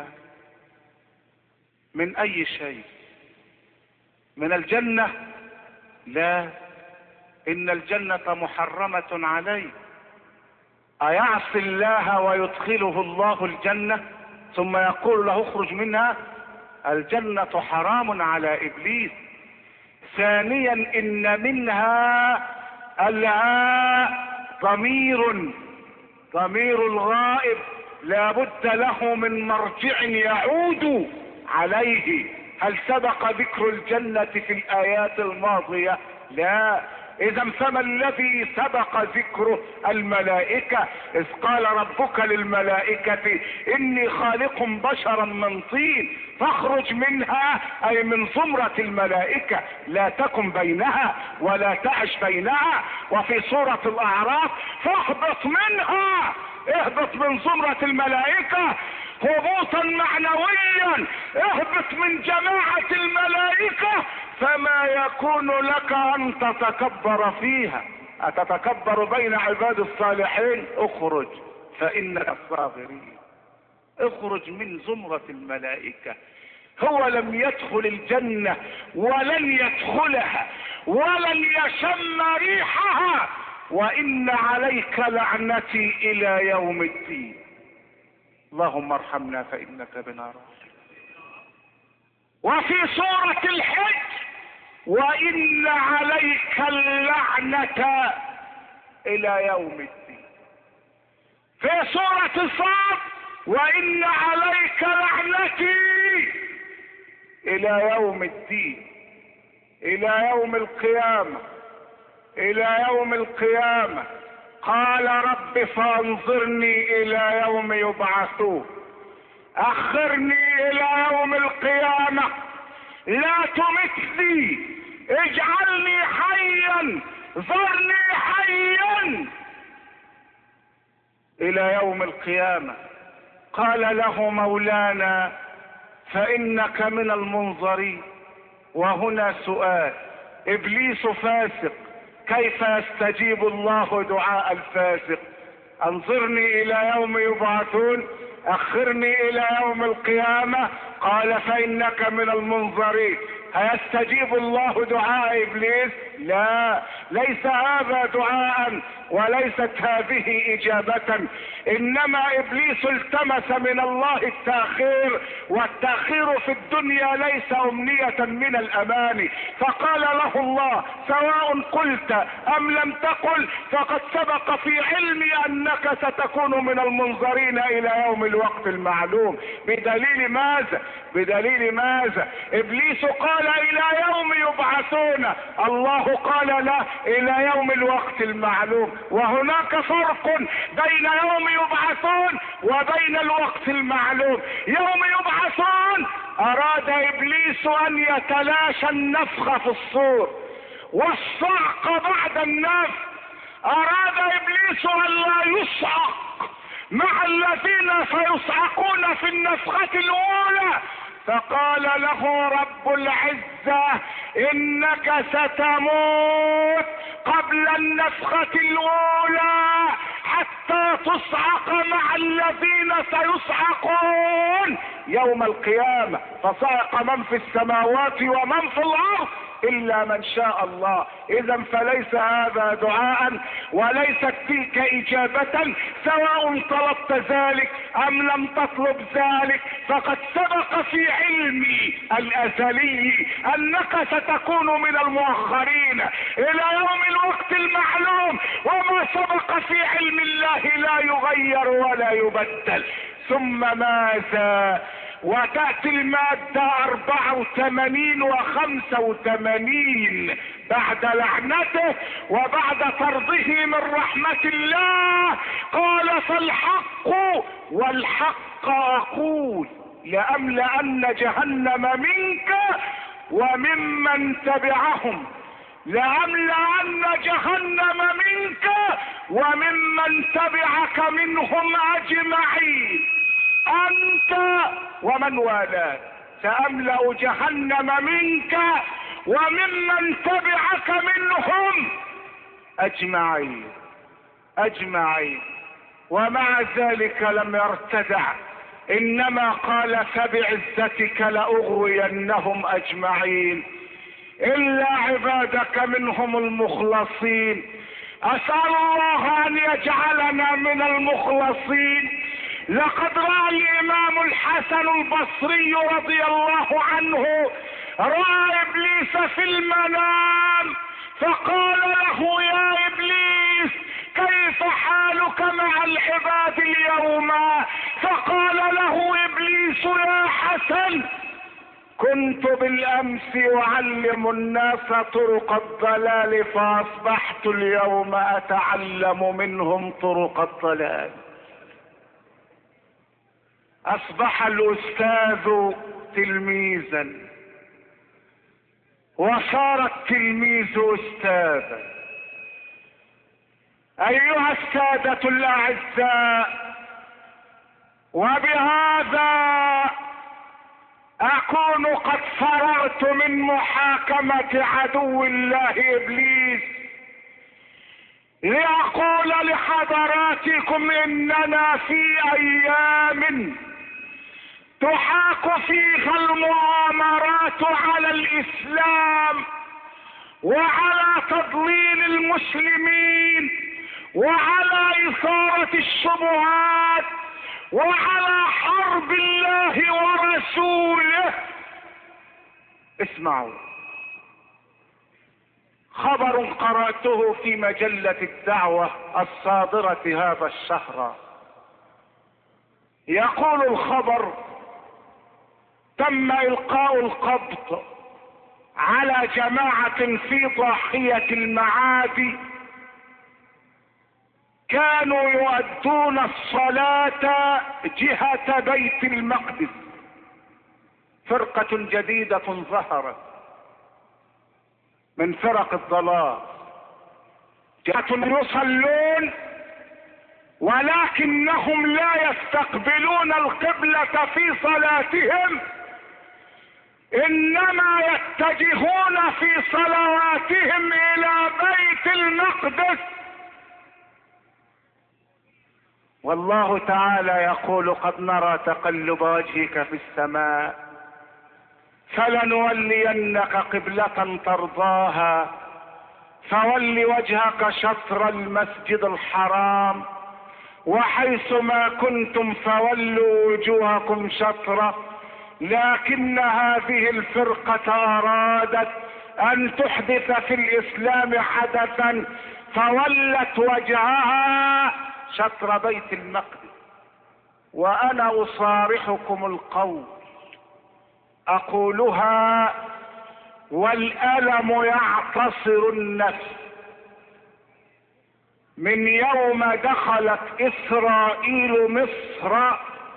من أي شيء؟ من الجنة؟ لا، إن الجنة محرمة عليه. أيعصي الله ويدخله الله الجنة ثم يقول له اخرج منها؟ الجنة حرام على إبليس. ثانيا إن منها الهاء ضمير ضمير الغائب لا بد له من مرجع يعود عليه. هل سبق ذكر الجنة في الآيات الماضية؟ لا. إذا فما الذي سبق ذكره؟ الملائكة، إذ قال ربك للملائكة إني خالق بشرا من طين فاخرج منها، أي من زمرة الملائكة، لا تكن بينها ولا تعش بينها. وفي سورة الأعراف فاهبط منها، اهبط من زمرة الملائكة هبوطا معنويا، اهبط من جماعة الملائكة، فما يكون لك ان تتكبر فيها. اتتكبر بين عباد الصالحين؟ اخرج فانك الصاغرين. اخرج من زمرة الملائكة. هو لم يدخل الجنة ولن يدخلها ولن يشم ريحها، وان عليك لعنتي الى يوم الدين. اللهم ارحمنا فانك بنا راحم. وفي سورة الحج وان عليك اللعنة الى يوم الدين. في سورة الصاد وان عليك لعنتي الى يوم الدين، الى يوم القيامة، الى يوم القيامة. قال رب فانظرني الى يوم يبعثون، اخرني الى يوم القيامة، لا تمتني، اجعلني حيا، ذرني حيا الى يوم القيامة. قال له مولانا فانك من المنظرين. وهنا سؤال: ابليس فاسق، كيف يستجيب الله دعاء الفاسق؟ انظرني الى يوم يبعثون، اخرني الى يوم القيامة. قال فانك من المنظرين. هيستجيب الله دعاء ابليس؟ لا، ليس هذا دعاء وليست هذه اجابة. انما ابليس التمس من الله التاخير، والتاخير في الدنيا ليس امنية من الاماني. فقال له الله: سواء قلت ام لم تقل فقد سبق في علمي انك ستكون من المنظرين الى يوم الوقت المعلوم. بدليل ماذا؟ بدليل ماذا؟ ابليس قال الى يوم يبعثون، الله قال له الى يوم الوقت المعلوم. وهناك فرق بين يوم يبعثون وبين الوقت المعلوم. يوم يبعثون اراد ابليس ان يتلاشى النفخ في الصور والصعق بعد النفخ. اراد ابليس ان لا يصعق مع الذين سيصعقون في النفخة الاولى. فقال له رب العزة: انك ستموت قبل النفخة الاولى حتى تصعق مع الذين سيصعقون يوم القيامة. فصعق من في السماوات ومن في الارض الا من شاء الله. اذا فليس هذا دعاء وليست تلك اجابة، سواء طلبت ذلك ام لم تطلب ذلك، فقد سبق في علمي الازلي انك ستكون من المؤخرين الى يوم الوقت المعلوم، وما سبق في علم الله لا يغير ولا يبدل. ثم ماذا؟ وتأتي المادة أربعة وثمانين وخمسة وثمانين بعد لعنته وبعد طرده من رحمة الله، قال فالحق والحق أقول لأملأن جهنم منك وممن تبعهم، لأملأن جهنم منك وممن تبعك منهم أجمعين، أنت ومن والاك، سأملأ جهنم منك وممن تبعك منهم أجمعين أجمعين. ومع ذلك لم يرتدع، إنما قال فبعزتك لأغوينهم أجمعين إلا عبادك منهم المخلصين. أسأل الله أن يجعلنا من المخلصين. لقد رأى الإمام الحسن البصري رضي الله عنه رأى إبليس في المنام فقال له يا إبليس كيف حالك مع العباد اليوم؟ فقال له إبليس يا حسن كنت بالأمس أعلم الناس طرق الضلال فأصبحت اليوم أتعلم منهم طرق الضلال. أصبح الأستاذ تلميذا وصار التلميذ أستاذا. أيها السادة الأعزاء، وبهذا أكون قد فرغت من محاكمة عدو الله إبليس لأقول لحضراتكم إننا في أيام تحاك فيها المؤامرات على الإسلام وعلى تضليل المسلمين وعلى إثارة الشبهات وعلى حرب الله ورسوله. اسمعوا خبر قرأته في مجلة الدعوة الصادرة هذا الشهر. يقول الخبر تم إلقاء القبض على جماعة في ضاحية المعادي كانوا يؤدون الصلاة جهة بيت المقدس. فرقة جديدة ظهرت من فرق الضلال، جهة يصلون ولكنهم لا يستقبلون القبلة في صلاتهم، انما يتجهون في صلواتهم الى بيت المقدس. والله تعالى يقول قد نرى تقلب وجهك في السماء فلنولينك قبلة ترضاها فول وجهك شطر المسجد الحرام وحيث ما كنتم فولوا وجوهكم شطره. لكن هذه الفرقة أرادت أن تحدث في الإسلام حدثا فولت وجهها شطر بيت المقدس. وأنا أصارحكم القول أقولها والألم يعتصر النفس. من يوم دخلت إسرائيل مصر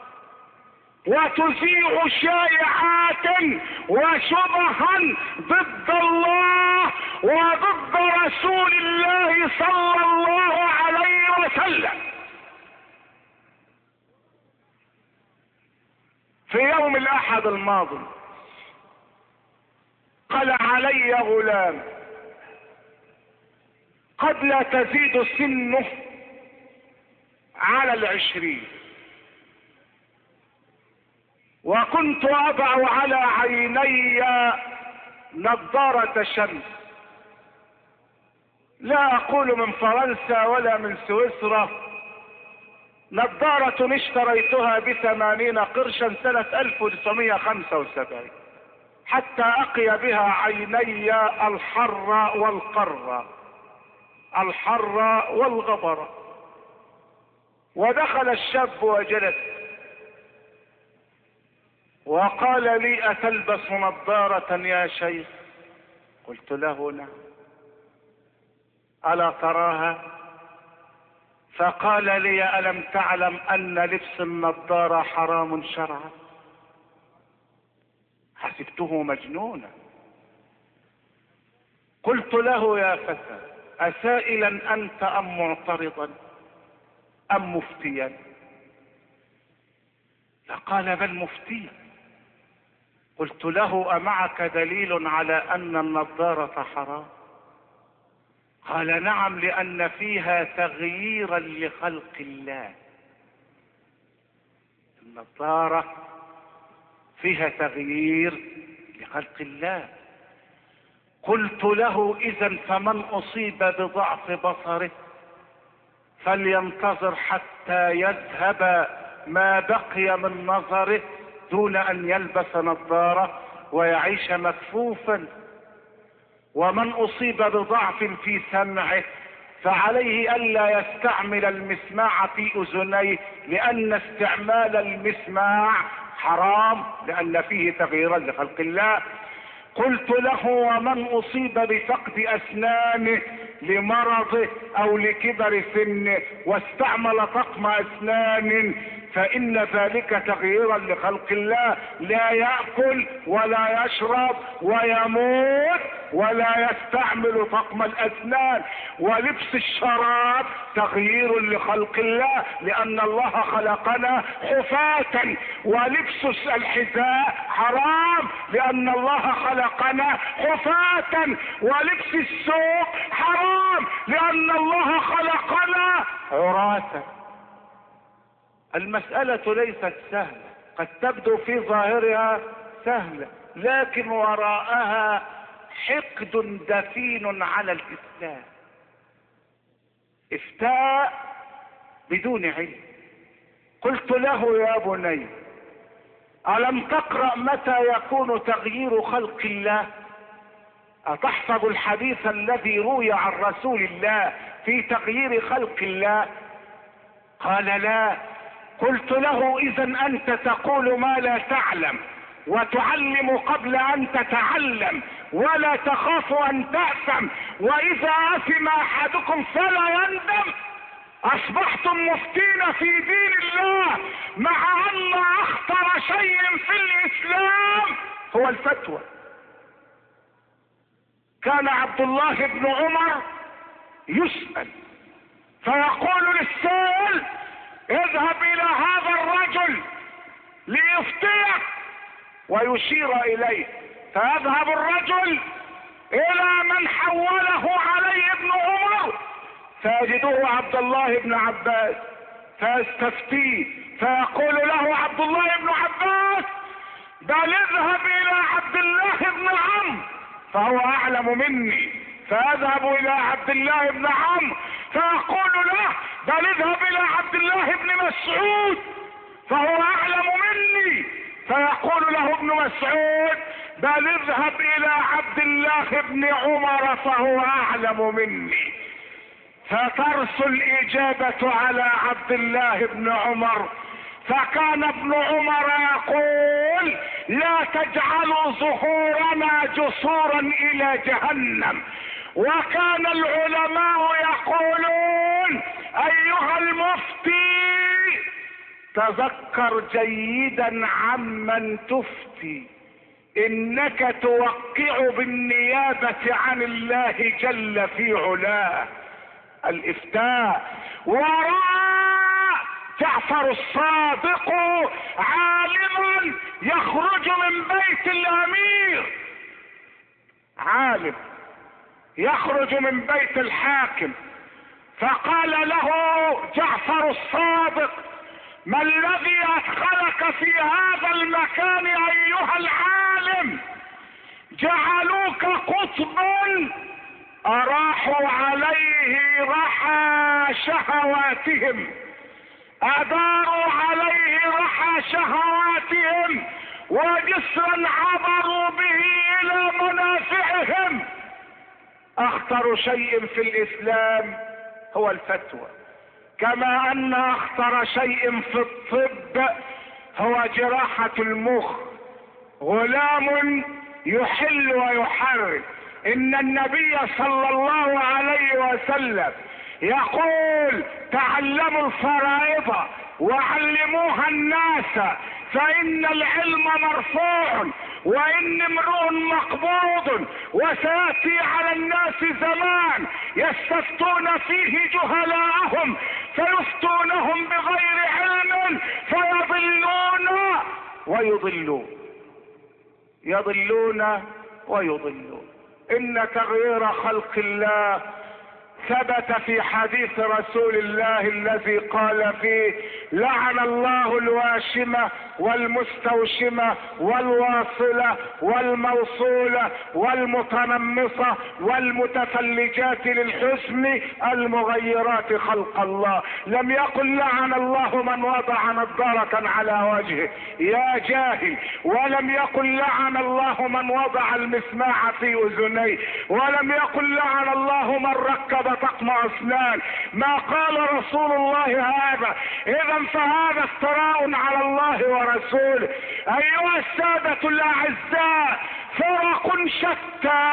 وتذيع شائعات وشبها ضد الله وضد رسول الله صلى الله عليه وسلم. في يوم الأحد الماضي قال علي غلام قد لا تزيد سنه على العشرين، وكنت أضع على عيني نظارة شمس، لا اقول من فرنسا ولا من سويسرا، نظارة اشتريتها بثمانين قرشا سنة الف وتسعمائة وخمسة وسبعين حتى اقي بها عيني الحر والقر، الحر والغبر. ودخل الشاب وجلس وقال لي اتلبس نظارة يا شيخ؟ قلت له نعم. الا تراها؟ فقال لي الم تعلم ان لبس النظارة حرام شرعا؟ حسبته مجنونا. قلت له يا فتى اسائلا انت ام معترضا ام مفتيا؟ فقال بل مفتيا. قلت له امعك دليل على ان النظارة حرام؟ قال نعم، لان فيها تغييرا لخلق الله. النظارة فيها تغيير لخلق الله. قلت له اذا فمن اصيب بضعف بصره فلينتظر حتى يذهب ما بقي من نظره دون ان يلبس نظارة ويعيش مكفوفا. ومن اصيب بضعف في سمعه فعليه الا يستعمل المسماع في اذنيه، لان استعمال المسماع حرام لان فيه تغييرا لخلق الله. قلت له ومن اصيب بفقد اسنانه لمرضه او لكبر سنه واستعمل طقم اسنان فان ذلك تغييرا لخلق الله، لا يأكل ولا يشرب ويموت ولا يستعمل طقم الاسنان. ولبس الشراب تغيير لخلق الله لان الله خلقنا حفاة. ولبس الحذاء حرام لان الله خلقنا حفاة. ولبس السوق حرام لان الله خلقنا عراة. المسألة ليست سهلة، قد تبدو في ظاهرها سهلة لكن وراءها حقد دفين على الإسلام. افتاء بدون علم. قلت له يا بني ألم تقرأ متى يكون تغيير خلق الله؟ أتحفظ الحديث الذي روي عن رسول الله في تغيير خلق الله؟ قال لا. قلت له إذا أنت تقول ما لا تعلم وتعلم قبل أن تتعلم ولا تخاف أن تأثم، وإذا أثم أحدكم فلا يندم. أصبحتم مفتين في دين الله مع أن أخطر شيء في الإسلام هو الفتوى. كان عبد الله بن عمر يسأل فيقول للسائل اذهب الى هذا الرجل ليفتيك ويشير اليه، فيذهب الرجل الى من حوله عليه ابن عمر فيجده عبد الله بن عباس فيستفتيه فيقول له عبد الله بن عباس بل اذهب الى عبد الله بن عمرو فهو اعلم مني. فيذهب الى عبد الله بن عمرو فيقول له بل اذهب الى عبد الله بن مسعود فهو اعلم مني. فيقول له ابن مسعود بل اذهب الى عبد الله بن عمر فهو اعلم مني. فترسل الاجابة على عبد الله بن عمر. فكان ابن عمر يقول لا تجعلوا ظهورنا جسورا الى جهنم. وكان العلماء يقولون ايها المفتي تذكر جيدا عمن تفتي انك توقع بالنيابة عن الله جل في علاه. الافتاء. وراء جعفر الصادق عالم يخرج من بيت الامير، عالم يخرج من بيت الحاكم، فقال له جعفر الصادق ما الذي ادخلك في هذا المكان ايها العالم؟ جعلوك قطبا اراحوا عليه رحى شهواتهم، اداروا عليه رحى شهواتهم، وجسرا عبروا به الى منافعهم. اخطر شيء في الاسلام هو الفتوى، كما ان اخطر شيء في الطب هو جراحة المخ. غلام يحل ويحرم. ان النبي صلى الله عليه وسلم يقول تعلموا الفرائض وعلموها الناس، فان العلم مرفوع وان امرؤ مقبوض، وسياتي على الناس زمان يستفتون فيه جهلاءهم فيفتونهم بغير علم فيضلون ويضلون يضلون ويضلون. ان تغيير خلق الله ثبت في حديث رسول الله الذي قال فيه لعن الله الواشمة والمستوشمة والواصلة والموصولة والمتنمصة والمتفلجات للحسن المغيرات خلق الله. لم يقل لعن الله من وضع نظارة على وجهه يا جاهل، ولم يقل لعن الله من وضع المسماع في اذنيه، ولم يقل لعن الله من ركب طقم اسنان. ما قال رسول الله هذا. اذا فهذا افتراء على الله ورسوله. ايها السادة الاعزاء، فرق شتى،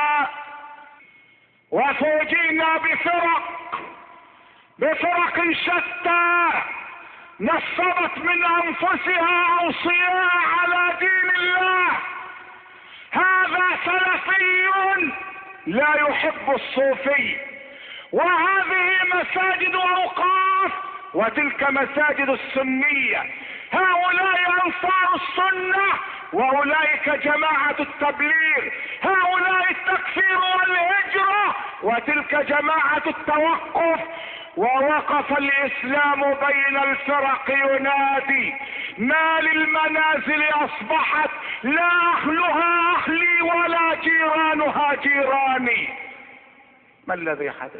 وفوجئنا بفرق بفرق شتى نصبت من انفسها اوصياء على دين الله. هذا سلفي لا يحب الصوفي، وهذه مساجد اوقاف، وتلك مساجد السنية. هؤلاء انصار السنة واولئك جماعة التبليغ، هؤلاء التكفير والهجرة وتلك جماعة التوقف. ووقف الاسلام بين الفرق ينادي ما للمنازل اصبحت لا اهلها اهلي ولا جيرانها جيراني. ما الذي حدث؟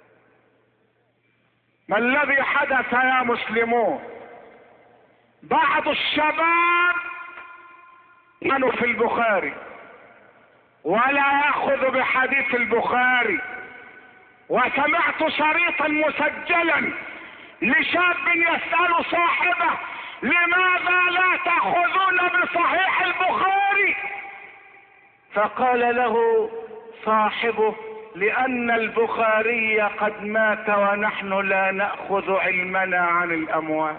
ما الذي حدث يا مسلمون؟ بعض الشباب كانوا في البخاري ولا يأخذ بحديث البخاري، وسمعت شريطا مسجلا لشاب يسأل صاحبه لماذا لا تأخذون بصحيح البخاري؟ فقال له صاحبه لأن البخاري قد مات ونحن لا نأخذ علمنا عن الأموات.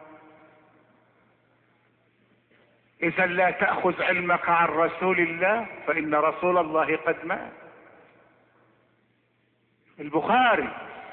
إذا لا تأخذ علمك عن رسول الله فإن رسول الله قد مات. البخاري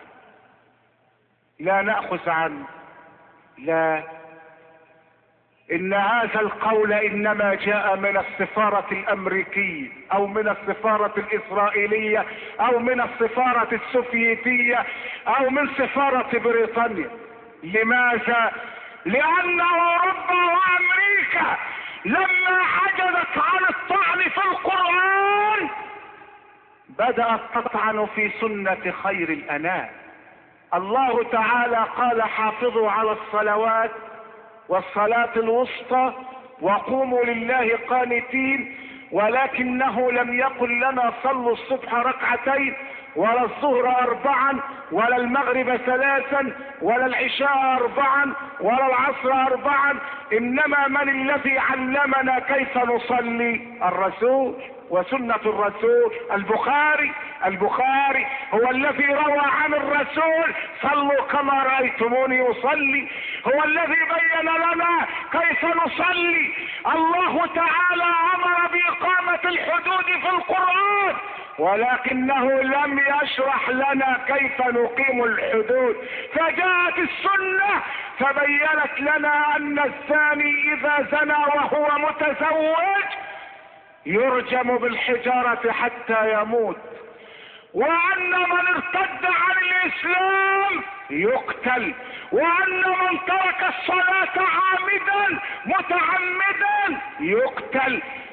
لا نأخذ عنه، لا، إن هذا القول إنما جاء من السفارة الأمريكية أو من السفارة الإسرائيلية أو من السفارة السوفيتية أو من سفارة بريطانيا. لماذا؟ لأن أوروبا وأمريكا لما عجزت عن الطعن في القرآن بدأت تطعن في سنة خير الأنام. الله تعالى قال حافظوا على الصلوات والصلاة الوسطى وقوموا لله قانتين، ولكنه لم يقل لنا صلوا الصبح ركعتين ولا الظهر أربعا ولا المغرب ثلاثا ولا العشاء أربعا ولا العصر أربعا. إنما من الذي علمنا كيف نصلي؟ الرسول وسنة الرسول. البخاري البخاري هو الذي روى عن الرسول صلوا كما رأيتموني أصلي، هو الذي بين لنا كيف نصلي. الله تعالى أمر بإقامة الحدود في القرآن، ولكنه لم يشرح لنا كيف نقيم الحدود. فجاءت السنة فبينت لنا أن الزاني إذا زنى وهو متزوج يرجم بالحجارة حتى يموت، وأن من ارتد عن الإسلام يقتل، وأن من ترك الصلاة عامدا متعمدا يقتل.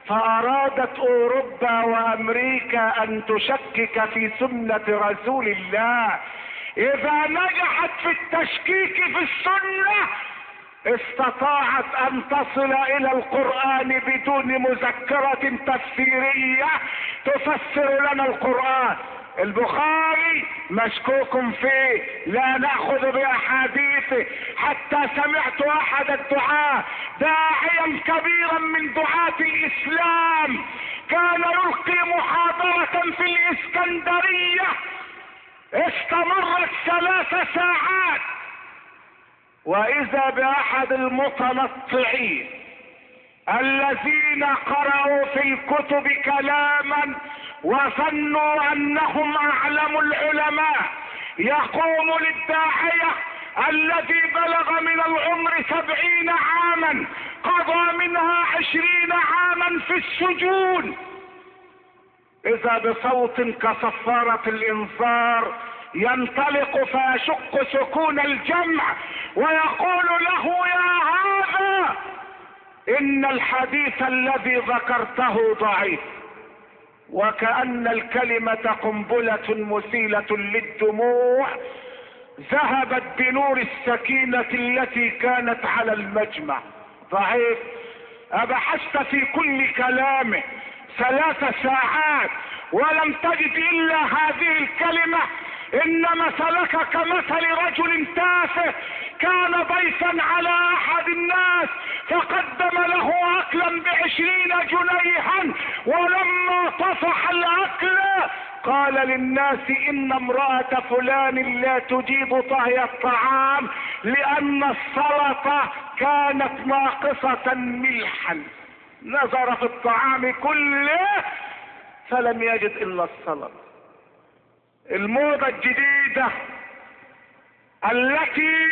فارادت اوروبا وامريكا ان تشكك في سنة رسول الله. اذا نجحت في التشكيك في السنة استطاعت ان تصل الى القرآن بدون مذكرة تفسيرية تفسر لنا القرآن. البخاري مشكوك فيه، لا نأخذ بأحاديثه، حتى سمعت احد الدعاة داعيا كبيرا من دعاة الاسلام كان يلقي محاضرة في الاسكندرية استمرت ثلاث ساعات، واذا باحد المتنطعين الذين قرأوا في الكتب كلاما وظنوا انهم اعلم العلماء يقوم للداعية الذي بلغ من العمر سبعين عاما قضى منها عشرين عاما في السجون، اذا بصوت كصفارة الانذار ينطلق فيشق سكون الجمع ويقول له: يا هذا ان الحديث الذي ذكرته ضعيف. وكأن الكلمة قنبلة مسيلة للدموع ذهبت بنور السكينة التي كانت على المجمع. ضعيف. أبحثت في كل كلامه ثلاث ساعات ولم تجد إلا هذه الكلمة: إن مثلك كمثل رجل تافه كان ضيفا على أحد الناس فقدم له أكلا بعشرين جنيها، ولما طفح الأكل قال للناس: إن امرأة فلان لا تجيب طهي الطعام لأن السلطة كانت ناقصة ملحا. نظر في الطعام كله فلم يجد إلا السلطة. الموضة الجديدة التي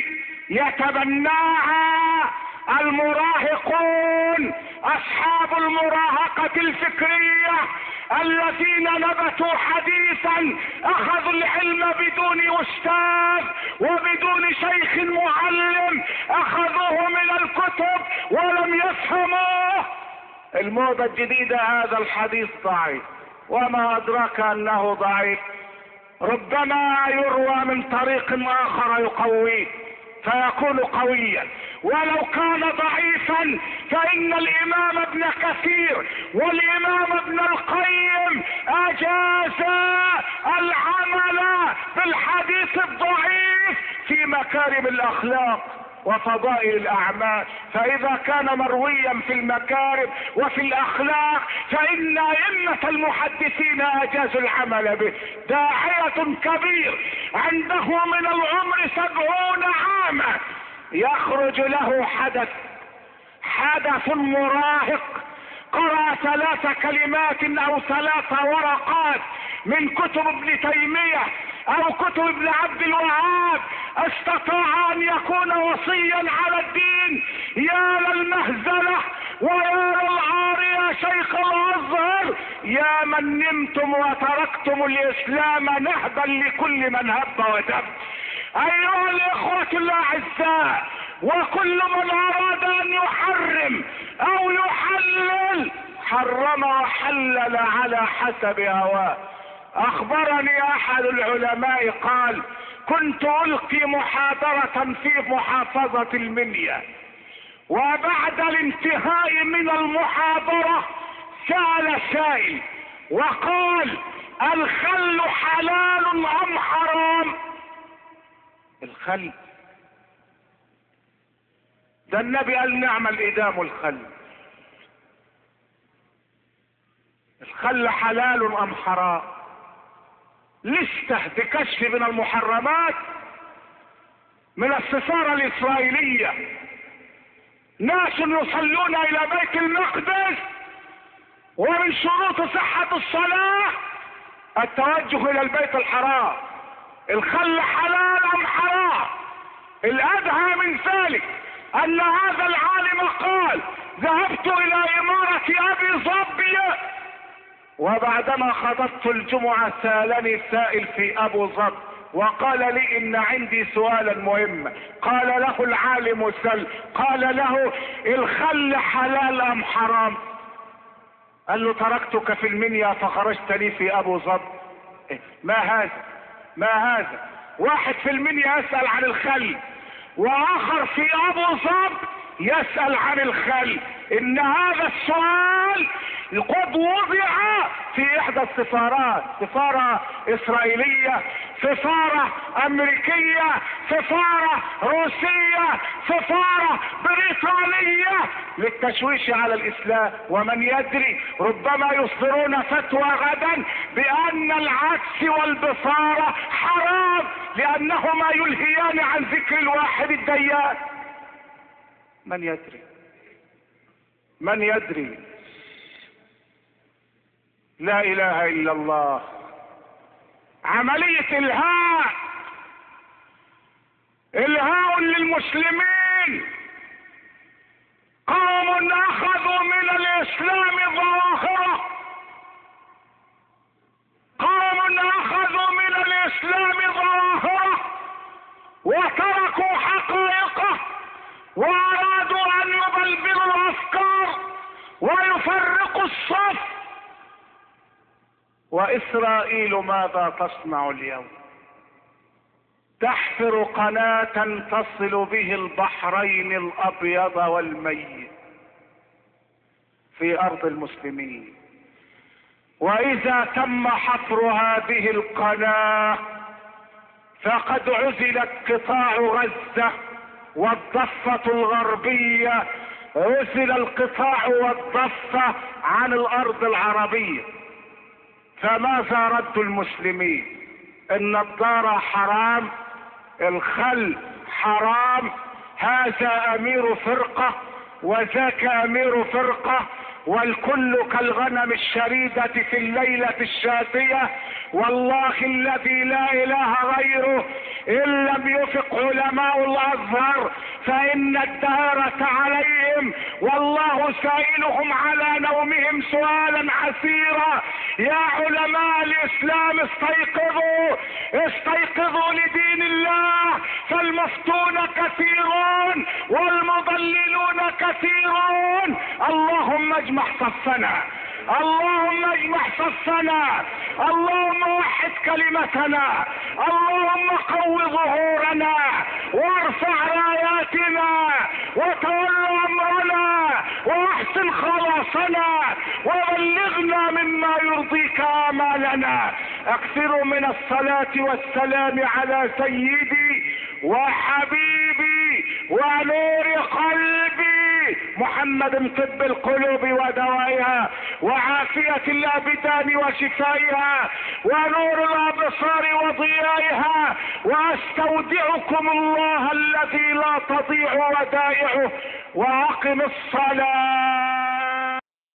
يتبناها المراهقون اصحاب المراهقة الفكرية الذين نبتوا حديثا اخذوا العلم بدون استاذ وبدون شيخ معلم، اخذوه من الكتب ولم يفهموه. الموضة الجديدة هذا الحديث ضعيف، وما ادراك انه ضعيف. ربما يروى من طريق اخر يقويه فيكون قويا، ولو كان ضعيفا فان الامام ابن كثير والامام ابن القيم اجازا العمل بالحديث الضعيف في مكارم الاخلاق وفضائل الاعمال. فاذا كان مرويا في المكارم وفي الاخلاق فان ائمة المحدثين اجازوا العمل به. داعية كبير عنده من العمر سبعون عاما يخرج له حدث حدث مراهق، قرأ ثلاث كلمات او ثلاث ورقات من كتب ابن تيمية او كتب ابن عبد الوهاب استطاع ان يكون وصيا على الدين. يا للمهزلة ويا للعار يا شيخ الازهر، يا من نمتم وتركتم الاسلام نهبا لكل من هب ودب. ايها الاخوة الاعزاء، وكل من اراد ان يحرم او يحلل حرم وحلل على حسب هواه. اخبرني احد العلماء قال: كنت القي محاضرة في محافظة المنيا، وبعد الانتهاء من المحاضرة سأل سائل وقال: الخل حلال ام حرام؟ الخل ده النبي قال: نعم الادام الخل. الخل حلال ام حرام؟ لسته بكشف من المحرمات من السفارة الاسرائيلية. ناس يصلون الى بيت المقدس ومن شروط صحة الصلاة التوجه الى البيت الحرام. الخل حلال ام حرام؟ الادهى من ذلك ان هذا العالم قال: ذهبت الى امارة ابي ظبي وبعدما خطبت الجمعة سألني سائل في ابو ظبي وقال لي: ان عندي سؤالا مهما. قال له العالم: سل. قال له: الخل حلال ام حرام؟ قال له تركتك في المنيا فخرجت لي في ابو ظبي. ما هذا ما هذا واحد في المنيا يسأل عن الخل، واخر في ابو ظبي يسأل عن الخل. ان هذا السؤال قد وضع في احدى السفارات، سفارة اسرائيلية، سفارة امريكية، سفارة روسية، سفارة بريطانية، للتشويش على الاسلام. ومن يدري ربما يصدرون فتوى غدا بان العكس والبصارة حرام، لانهما يلهيان عن ذكر الواحد الديان. من يدري من يدري لا اله الا الله. عملية الهاء الهاء للمسلمين. قوم اخذوا من الاسلام ظواهره، قوم اخذوا من الاسلام ظواهره وتركوا حقائقه، وارادوا ان يبلبلوا الافكار ويفرقوا الصف. واسرائيل ماذا تصنع اليوم؟ تحفر قناة تصل به البحرين الابيض والميت في ارض المسلمين. واذا تم حفر هذه القناة فقد عزلت قطاع غزة والضفة الغربية، عزل القطاع والضفة عن الارض العربية. فماذا رد المسلمين؟ النضارة حرام، الخل حرام، هذا امير فرقة وذاك امير فرقة، والكل كالغنم الشريدة في الليلة الشاتية. والله الذي لا اله غيره ان لم يفق علماء الازهر فان الدهرة عليهم، والله سائلهم على نومهم سؤالا عسيرا. يا علماء الاسلام استيقظوا استيقظوا لدين الله، فالمفتون كثيرون والمضللون كثيرون. اللهم اجمع صفنا، اللهم اجمع صفنا، اللهم وحد كلمتنا، اللهم قو ظهورنا وارفع راياتنا وتول امرنا واحسن خلاصنا وبلغنا مما يرضيك امالنا. اكثروا من الصلاة والسلام على سيدي وحبيبي ونور قلبي محمد، طب القلوب ودوائها وعافية الابدان وشفائها ونور الابصار وضيائها. واستودعكم الله الذي لا تضيع ودائعه، واقم الصلاة.